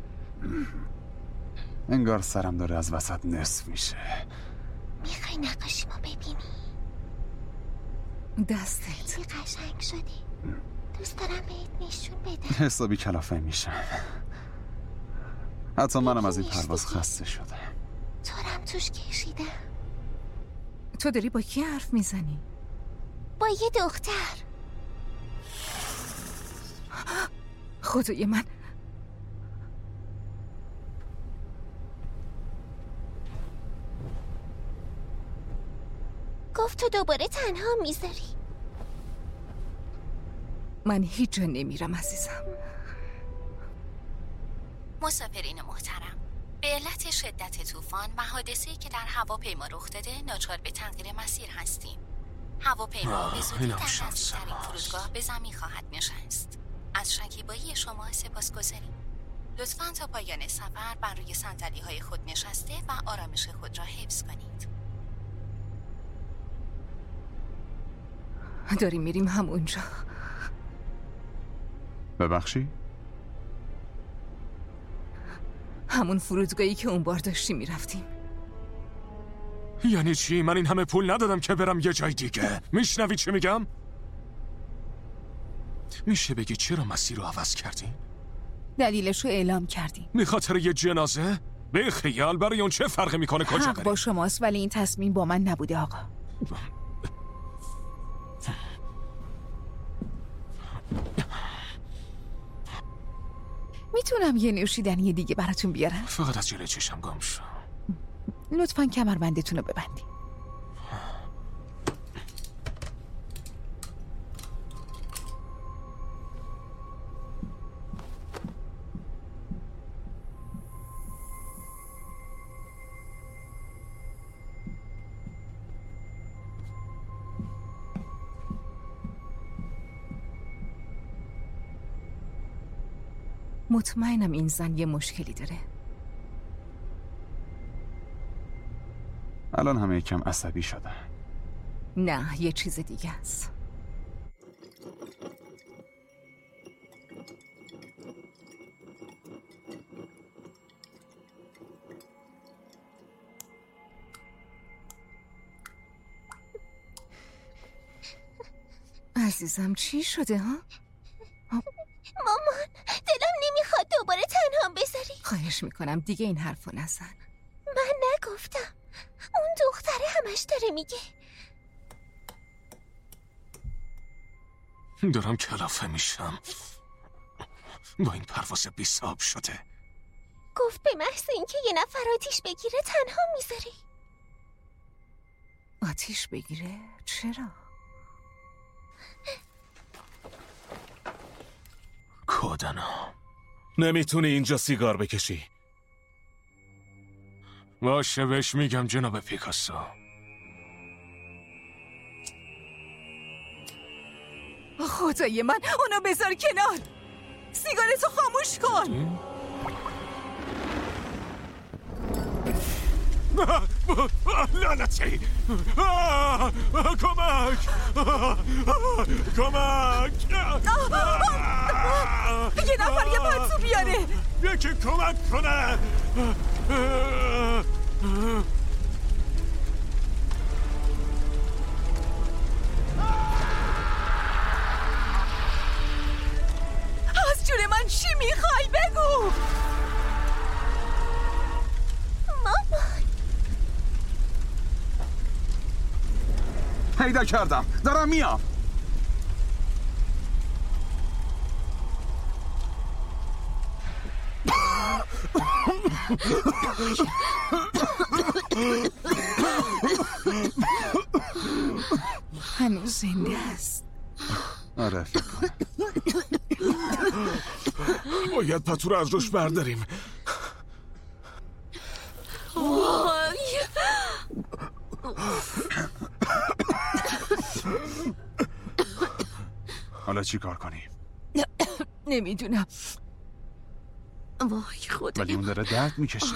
انگار سرم داره از وسط نصف میشه. میخوای نقاشی ما ببینی؟ دستت خیلی قشنگ شدی. دوست دارم بهت نشون بدم. حسابی کلافه میشم. حتی منم از این پرواز خسته شدم. تورم توش کشیدم. تو داری با کی حرف میزنی؟ با یه دختر. خدای من، گفت تو دوباره تنها میذاری. من هیچ جا نمیرم عزیزم. مسافرین محترم، به علت شدت طوفان و حادثه‌ای که در هواپیما رخ داده ناچار به تغییر مسیر هستیم. هواپیما به زودی در نزدیکترین فرودگاه به زمین خواهد نشست. از شکیبایی شما سپاسگزاریم. لطفاً تا پایان سفر بر روی صندلی‌های خود نشسته و آرامش خود را حفظ کنید. داریم میریم همونجا. ببخشی؟ همون فرودگاهی که اون بار داشتیم میرفتیم. یعنی چی؟ من این همه پول ندادم که برم یه جای دیگه. میشنوی چی میگم؟ میشه بگی چرا مسیر رو عوض کردیم؟ دلیلش رو اعلام کردیم. به خاطر یه جنازه؟ به خیال برای اون چه فرقی میکنه کجا حق با شماست، ولی این تصمیم با من نبوده آقا. میتونم یه نوشیدنی دیگه براتون بیارم؟ فقط از جلوی چشم گم شو. لطفاً کمربندتون رو ببندید. مطمئنم این زن یه مشکلی داره. الان همه یکم عصبی شدن. نه، یه چیز دیگه است. عزیزم چی شده ها؟ مامان دلم نمیخواد دوباره تنها بذاری. خواهش میکنم دیگه این حرفو نزن. من نگفتم، اون دختره همش داره میگه. دارم کلافه میشم با این پرواز بی صاحب شده. گفت به محض اینکه یه نفر آتیش بگیره تنها میذاری. آتیش بگیره؟ چرا؟ کودنا نمیتونی اینجا سیگار بکشی. باشه بهش میگم جناب پیکاسو. خدای من، اونو بذار کنار. سیگارتو خاموش کن. لعنتی! کمک! کمک! یه نفر یه باتو بیاره. یکی کمک کنه. از جون من چی میخوای بگو؟ مامان پیدا کردم، دارم میام. هنوز زنده است. آره فکر کنم. باید پتو رو از روش برداریم. حالا چی کار کنیم؟ نمیدونم. وای خدا. ولی اون داره درد میکشه.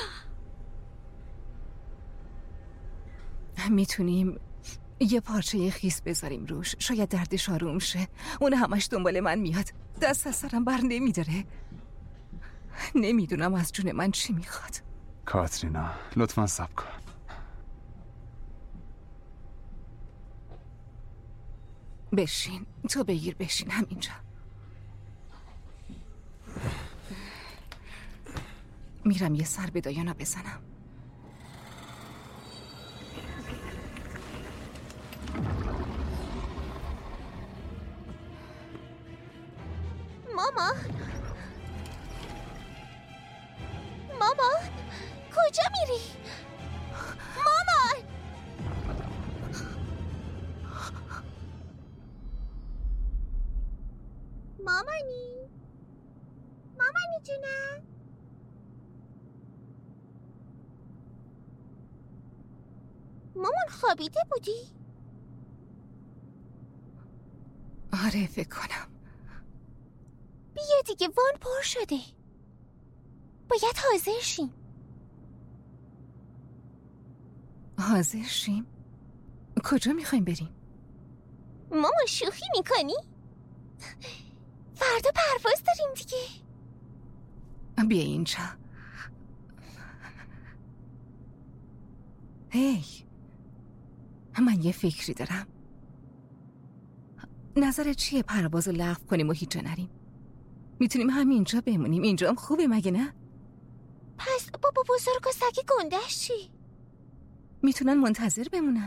میتونیم یه پارچه خیس بذاریم روش، شاید دردش آروم شه. اون همش دنبال من میاد، دست از سرم بر نمیداره. نمیدونم از جون من چی میخواد. کاترینا لطفاً صبر کن. بشین، تو بگیر بشین همینجا. میرم یه سر به دایانا بزنم. مامان کجا میری؟ مامان مامانی جونم. مامان خوابیده بودی؟ آره فکر کنم. بیا دیگه، وان پر شده. باید حاضر شیم. حاضر شیم؟ کجا میخوایم بریم؟ مامان شوخی میکنی؟ فردا پرواز داریم دیگه. بیا اینجا. هی، من یه فکری دارم. نظرت چیه پرواز رو لغو کنیم و هیچ جا نریم؟ میتونیم همینجا بمونیم. اینجا هم خوبه مگه نه؟ پس بابا بزرگ و سگ گندش چی؟ میتونن منتظر بمونن.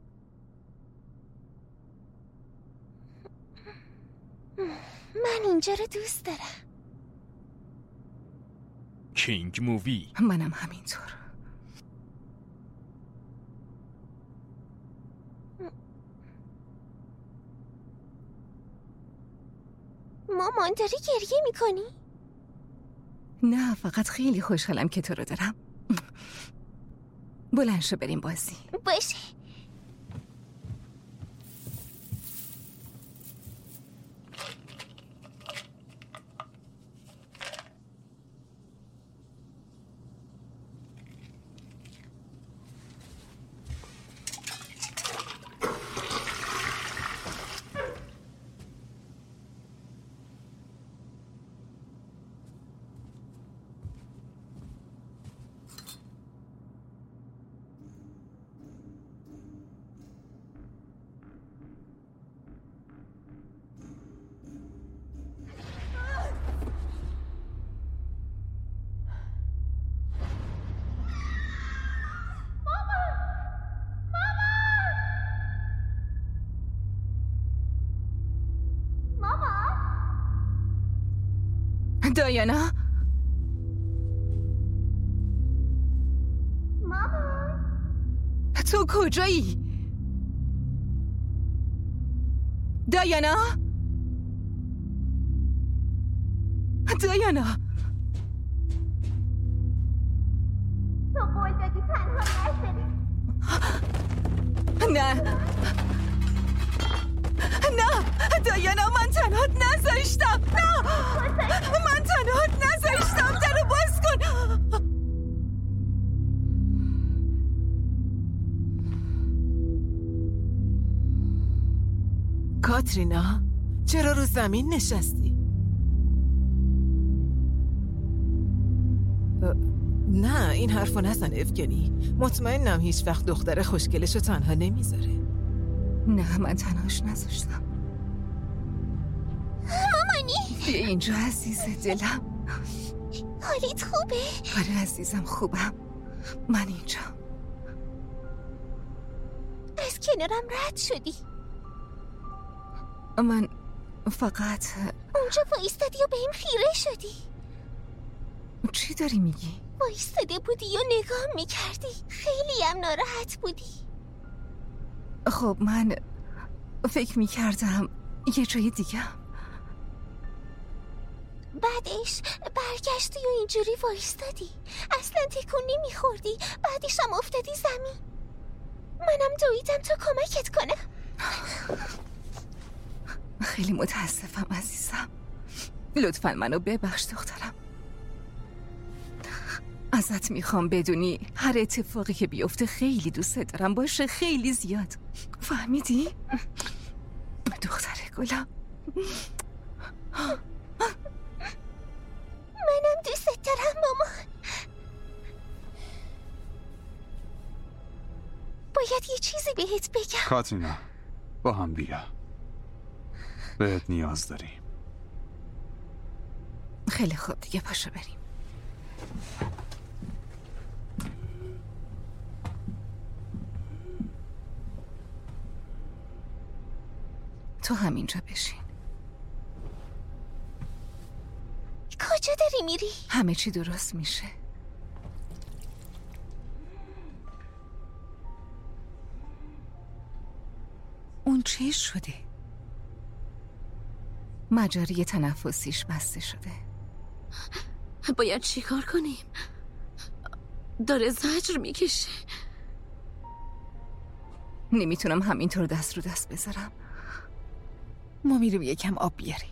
من اینجا رو دوست دارم. کینگ مووی. منم همینطور. مامان داری گریه میکنی؟ نه، فقط خیلی خوشحالم که تو رو دارم. بلند شو بریم بازی. باشه. دایانا؟ مامان تو کجایی؟ دایانا؟ دایانا تو قول دادی تنها نشدی. نه دایانا، من تنهات نذاشتم. نه من تنهات نذاشتم. درو باز کن. کاترینا چرا رو زمین نشستی؟ نه این حرفو نزن افگنی. مطمئنم هیچ وقت دختر خوشگلشو تنها نمیذاره. نه من تنهاش نذاشتم. مامانی بیا اینجا عزیز دلم. حالیت خوبه؟ آره عزیزم خوبم. من اینجا. از کنارم رد شدی. من فقط اونجا وایستادی و بهم خیره شدی. چی داری میگی؟ وایستاده بودی و نگاه میکردی. خیلی هم ناراحت بودی. خب من فکر میکردم یه جای دیگه. بعدش برگشتی و اینجوری وایستادی. اصلا تکون نمیخوردی. بعدش هم افتادی زمین. منم دویدم تا کمکت کنم. خیلی متاسفم عزیزم. لطفاً منو ببخش دخترم. ازت میخوام بدونی هر اتفاقی که بیفته خیلی دوست دارم باشه. خیلی زیاد. فهمیدی؟ دختر گلم. منم دوست دارم مامان. باید یه چیزی بهت بگم. کاترینا با هم بیا. بهت نیاز داریم. خیلی خوب دیگه پاشو بریم. تو همینجا بشین. کجا داری میری؟ همه چی درست میشه. اون چی شده؟ مجاری تنفسیش بسته شده. باید چی کار کنیم؟ داره زجر میکشه. نمیتونم همینطور دست رو دست بذارم. ما میریم یکم آب بیاریم.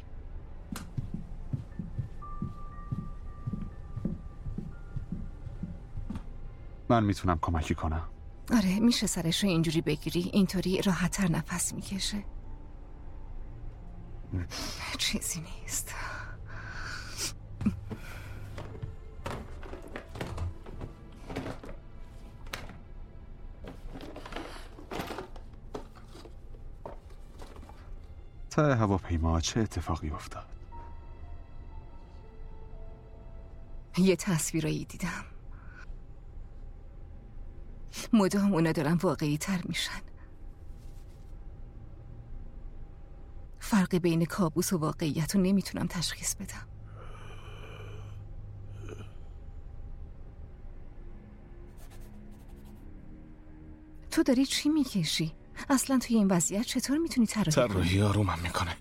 من میتونم کمکی کنم. آره میشه سرش رو اینجوری بگیری. اینطوری راحت‌تر نفس میکشه. چیزی نیست. ته هواپیما چه اتفاقی افتاد؟ یه تصویرایی دیدم. مدام اونا دارن واقعی تر میشن. فرق بین کابوس و واقعیت رو نمیتونم تشخیص بدم. تو داری چی میکشی؟ اصلا توی این وضعیت چطور میتونی طراحی آرومم میکنه.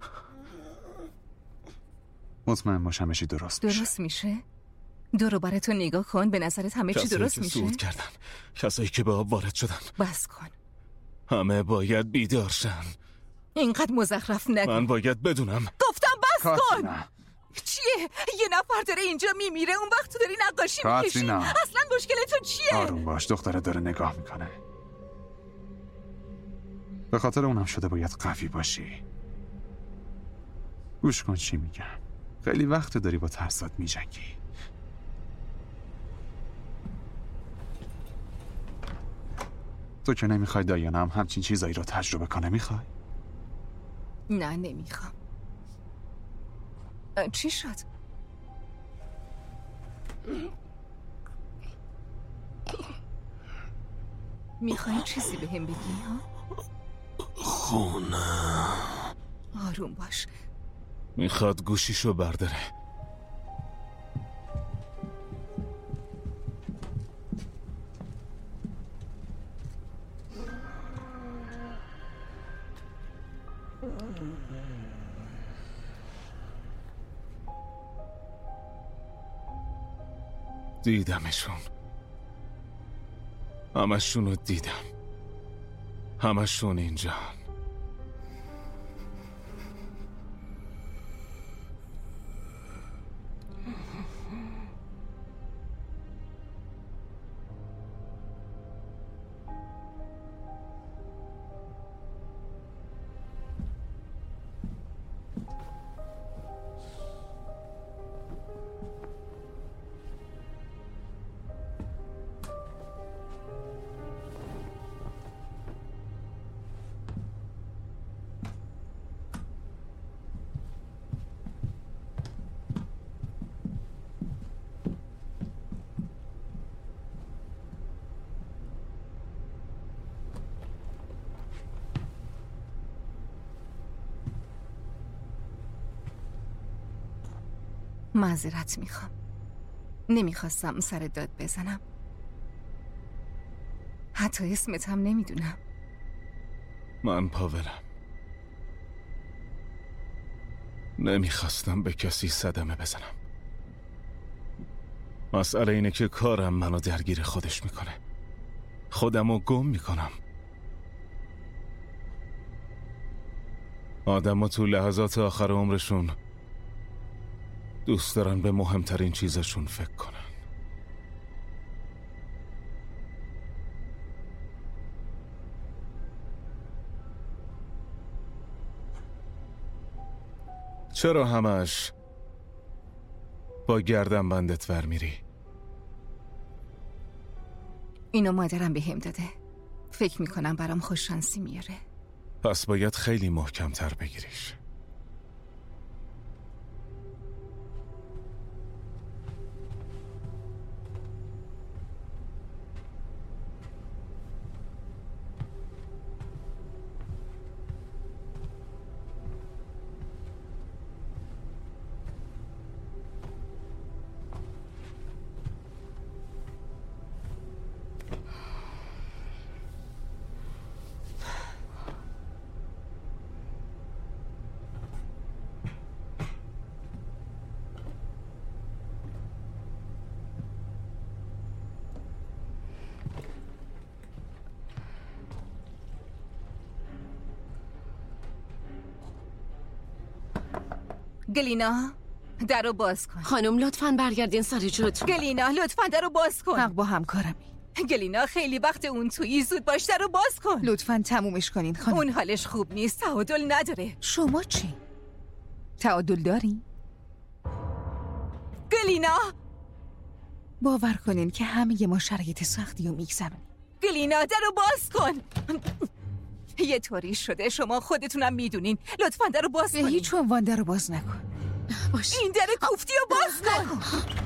مطمئن باشم همه چی درست میشه؟ دورو برای تو نگاه کن. به نظرت همه چی درست میشه؟ صعود کردن، کسایی که به آب وارد شدن. بس کن. همه باید بیدار شن. اینقدر مزخرف نگو. من باید بدونم. گفتم بس کن. چیه؟ یه نفر داره اینجا میمیره، اون وقت تو داری نقاشی میکشی. اصلا مشکل تو چیه؟ آروم باش، دختره داره نگاه میکنه. به خاطر اونم شده باید قوی باشی. گوش کن چی میگم. خیلی وقت داری با ترسات میجنگی. تو که نمیخوای دایانا هم همچین چیزایی رو تجربه کنه. میخوای؟ نه نمیخوام. چی شد؟ میخوای چیزی بهم بگی ها؟ خونه. آروم باش. میخواد گوشیشو برداره. دیدمشون. همشون رو دیدم. همشون اینجا. معذرت میخوام. نمیخواستم سر داد بزنم. حتی اسمت هم نمیدونم. من پاولم. نمیخواستم به کسی صدمه بزنم. مسئله اینه که کارم منو درگیر خودش میکنه. خودمو گم میکنم. آدم‌ها تو لحظات آخر عمرشون دوست دارن به مهمترین چیزشون فکر کنن. چرا همش با گردن بندت ور میری؟ اینو مادرم بهم داده. فکر میکنم برام خوششانسی میاره. پس باید خیلی محکم‌تر بگیریش. گلینا، درو باز کن. خانم لطفاً برگردین سر جاتون. گلینا لطفاً درو باز کن. حق با همکارمی. گلینا خیلی وقت اون تویی، زود باش درو باز کن. لطفاً تمومش کنین خانم. اون حالش خوب نیست، تعادل نداره. شما چی؟ تعادل داری؟ گلینا باور کنین که همه ما شرایط سختی رو میگذرونیم. گلینا درو باز کن. یه طوری شده شما خودتونم میدونین. لطفاً درو باز کنین. به هیچ عنوان درو باز نکن. باش. این در کوفتی رو باز کن.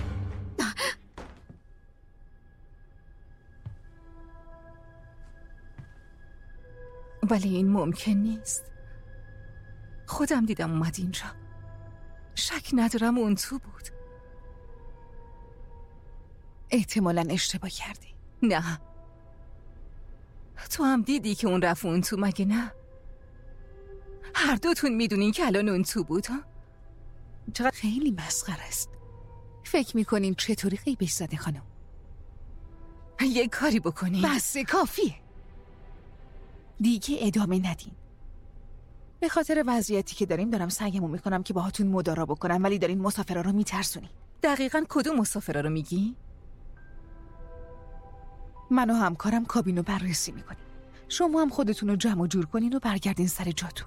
ولی این ممکن نیست. خودم دیدم اومد اینجا. شک ندارم اون تو بود. احتمالاً اشتباه کردی. نه، تو هم دیدی که اون رفت اون تو، مگه نه؟ هر دوتون میدونین که الان اون تو بود. ها؟ چقدر خیلی مسخره است. فکر میکنین چطوری غیبش زده خانم؟ یه کاری بکنین. بس کافیه. دیگه ادامه ندین. به خاطر وضعیتی که داریم سعیمو میکنم که باهاتون مدارا بکنم، ولی دارین مسافرا رو میترسونین. دقیقاً کدوم مسافرا رو میگی؟ من و همکارم کابینو بررسی میکنیم. شما هم خودتون رو جمع و جور کنین و برگردین سر جاتون.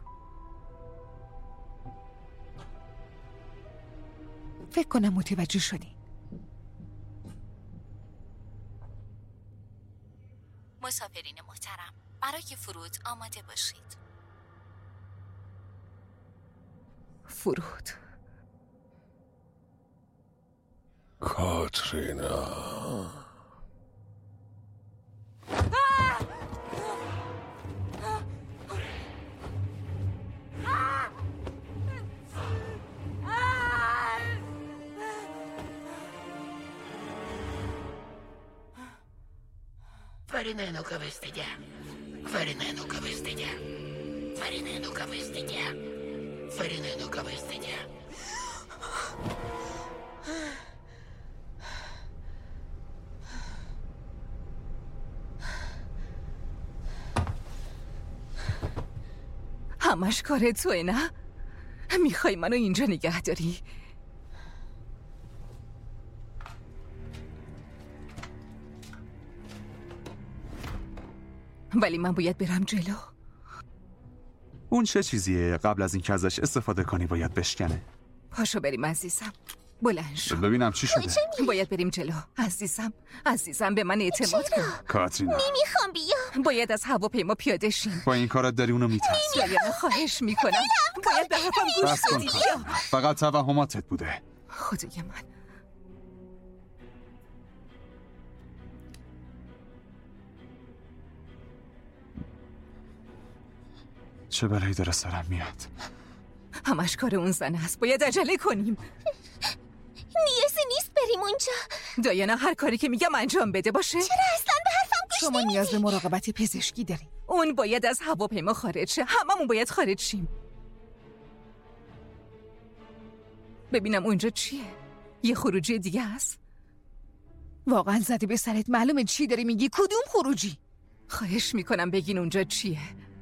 فکر کنم متوجه شدین. مسافرین محترم، برای فرود آماده باشید. فرود. کاترینا. Farina nunca vestilla. Farina nunca vestilla. Farina nunca vestilla. Ferinendo cabesteña. همش کار توه نه؟ میخوای منو اینجا نگه داری؟ ولی من باید برم جلو. اون چه چیزیه قبل از اینکه ازش استفاده کنی باید بشکنه؟ پاشو بریم عزیزم. بلند شو. ببینم چی شده. باید بریم جلو. عزیزم به من اعتماد کن. کاترینا نمیخوام بیام. باید از هواپیما پیاده شیم. با این کارت داری اونو میترسی. دایانا خواهش میکنم باید به حرفم گوش بدی. فقط توهماتت بوده. خدای من. چه بلایی داره سرم میاد. همش کار اون زن است. باید عجله کنیم. نیازی نیست بریم اونجا. دایانا هر کاری که میگم انجام بده باشه. چرا اصلا به حرفم گوش شما نیاز به مراقبت پزشکی داری. اون باید از هواپیما خارج شه. هممون باید خارج شیم. ببینم اونجا چیه؟ یه خروجی دیگه است؟ واقعا زدی به سرت. معلومه چی داری میگی. کدوم خروجی؟ خواهش میکنم بگین اونجا چیه.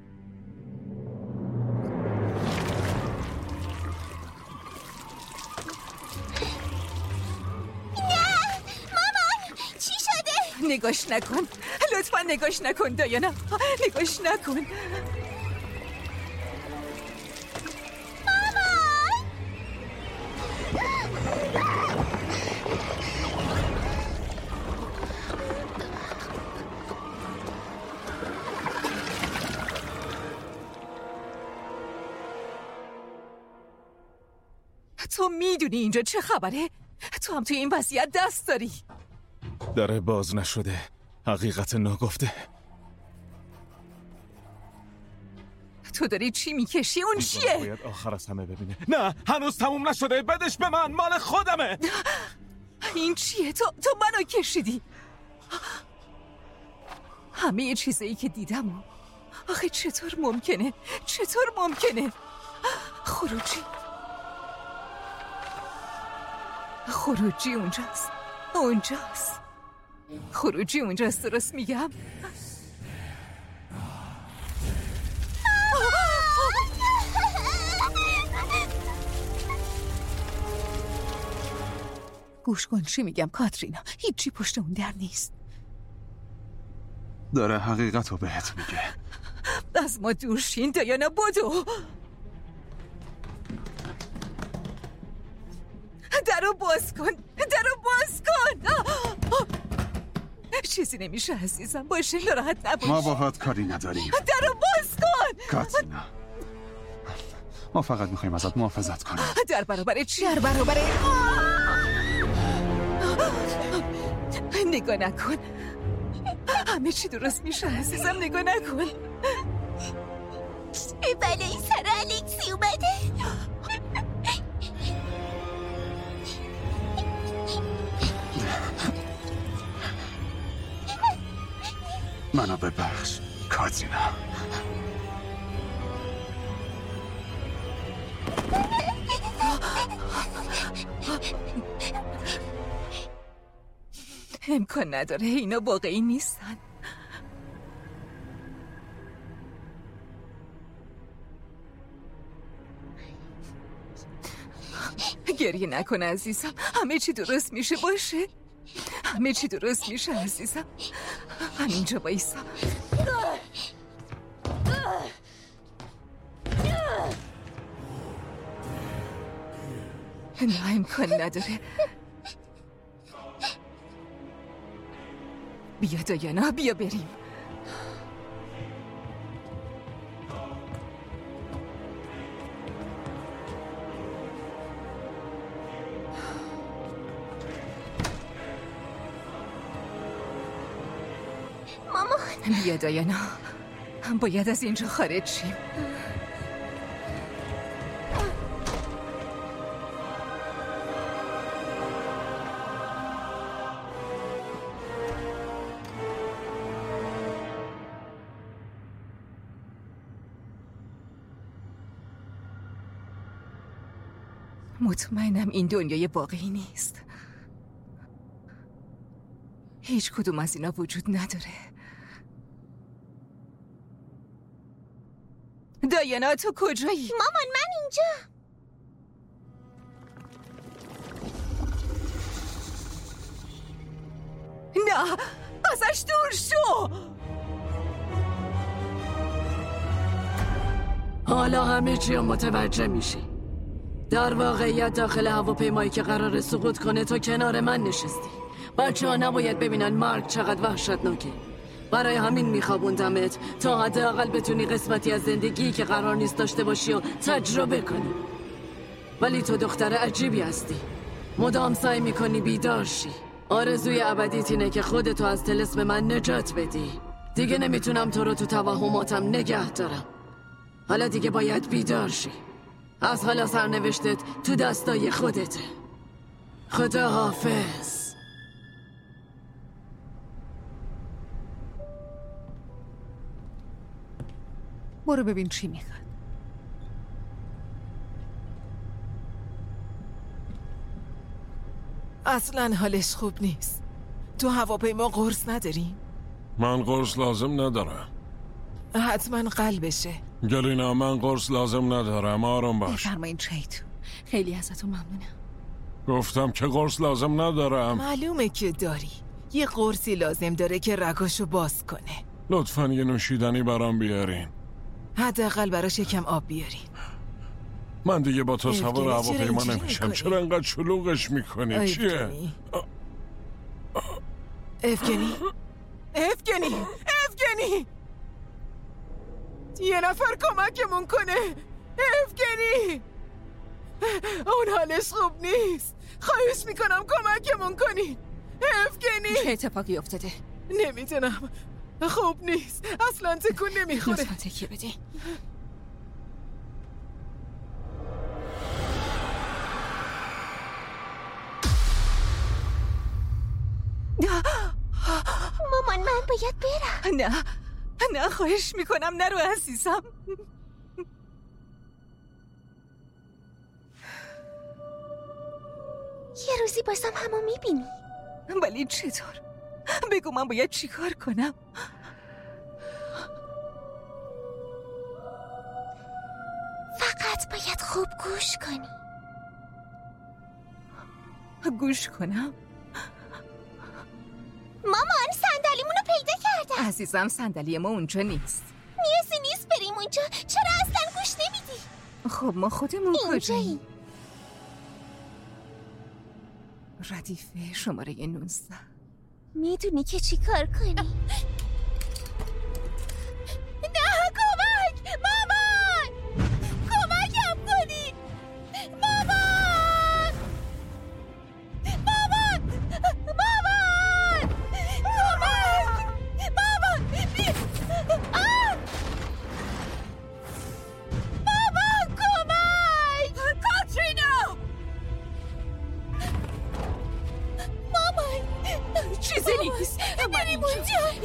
نگاش نکن. لطفا نگاش نکن دایانا. نگاش نکن. مامان! تو میدونی اینجا چه خبره؟ تو هم توی این وضعیت دست داری. در باز نشده. حقیقت ناگفته. تو داری چی میکشی؟ اون چیه؟ باید آخر از همه ببینه. نه هنوز تموم نشده. بدش به من. مال خودمه. این چیه؟ تو منو کشیدی. همه چیزایی که دیدم. آخه چطور ممکنه؟ خروجی اونجاست. خروجی اونجاست. درست میگم؟ گوش کن چی میگم کاترینا. هیچی پشت اون در نیست. داره حقیقت رو بهت میگه. از ما دور شین دایانا. بدو. درو باز کن. چیزی نمیشه عزیزم. باشه ناراحت نباش. ما باهات کاری نداریم. درو باز کن. کاترینا ما فقط میخوایم ازت محافظت کنیم. در برابر چی؟ نگاه نکن. همه چی درست میشه عزیزم. نگاه نکن. چه بلایی سر الکسی اومده. منو ببخش کاترینا. امکان نداره. اینا واقعی نیستن. گریه نکن عزیزم. همه چی درست میشه. باشه همه چی درست میشه عزیزم. همینجا بایستا. نه امکان نداره. بیا دایانا. بیا بریم. بیا دایانا. باید از اینجا خارج شیم. مطمئنم این دنیای واقعی نیست. هیچ کدوم از اینا وجود نداره. دایانا تو کجایی؟ مامان من اینجا. نه ازش دور شو. حالا همه چی متوجه میشی. در واقعیت داخل هواپیمایی که قراره سقوط کنه تو کنار من نشستی. بچه ها نباید ببینن مرگ چقدر وحشتناکه. برای همین میخوابوندمت تا حداقل بتونی قسمتی از زندگی که قرار نیست داشته باشی و تجربه کنی. ولی تو دختر عجیبی هستی. مدام سعی میکنی بیدار شی. آرزوی ابدیت اینه که خودتو از طلسم من نجات بدی. دیگه نمیتونم تو رو تو توهماتم نگه دارم. حالا دیگه باید بیدار شی. از حالا سرنوشتت تو دستای خودته. خدا حافظ. برو ببین چی میخواد. اصلا حالش خوب نیست. تو هواپیما قرص نداریم؟ من قرص لازم ندارم. حتما قلبشه. گلینا من قرص لازم ندارم. آروم باش. بفرمایین چایتون. خیلی ازتون ممنونم. گفتم که قرص لازم ندارم. معلومه که داری. یه قرصی لازم داره که رگاشو باز کنه. لطفاً یه نوشیدنی برام بیارین. حداقل براش یکم آب بیارین. من دیگه با تو سوار هواپیما نمیشم. چرا انقدر شلوغش میکنی؟ چیه؟ افگنی یه نفر کمکمون کنه. افگنی اون حالش خوب نیست. خواهش میکنم کمکمون کنی. افگنی چه اتفاقی افتاده؟ نمیدونم. خوب نیست. اصلا تکون نمیخوره. لطفا تکیه بدین. مامان من باید برم. نه خواهش میکنم نرو عزیزم. یه روزی بازم همو میبینی. ولی چطور؟ بگو من باید چی کار کنم؟ فقط باید خوب گوش کنی. گوش کنم؟ مامان صندلیمونو پیدا کردم. عزیزم صندلی ما اونجا نیست. نیازی نیست بریم اونجا. چرا اصلا گوش نمیدی؟ خب ما خودمون کجاییم؟ ردیف شماره 19. میدونی که چی کار کنی؟ نه کمک! مامان! کمکم کنی! مامان! مامان! مامان! کمک! مامان! مامان کمک! کاترینا! مامان! چیزی نیست. بریم اونجا.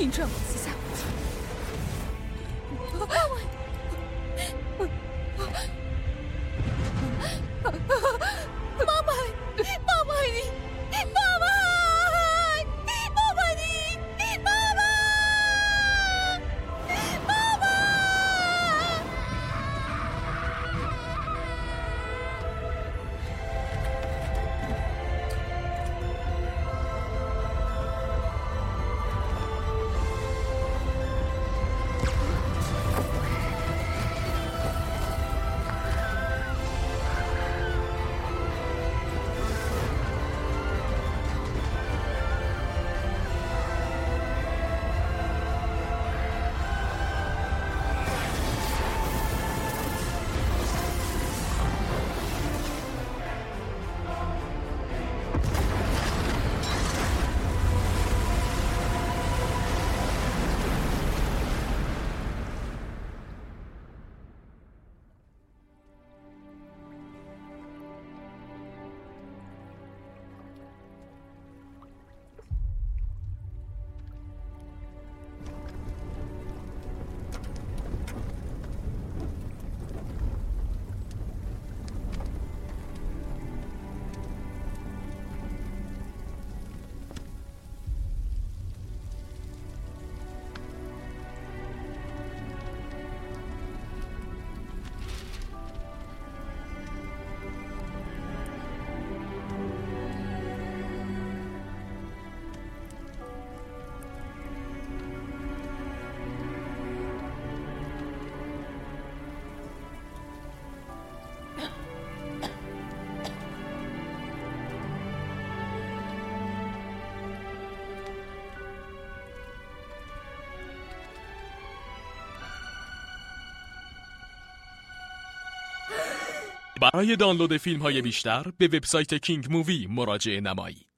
برای دانلود فیلم‌های بیشتر به وبسایت کینگ مووی مراجعه نمایید.